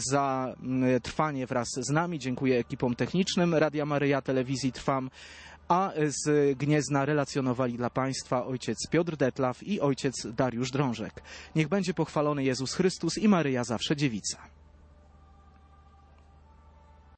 za trwanie wraz z nami, dziękuję ekipom technicznym Radia Maryja, Telewizji Trwam, a z Gniezna relacjonowali dla Państwa ojciec Piotr Detlaw i ojciec Dariusz Drążek. Niech będzie pochwalony Jezus Chrystus i Maryja zawsze dziewica.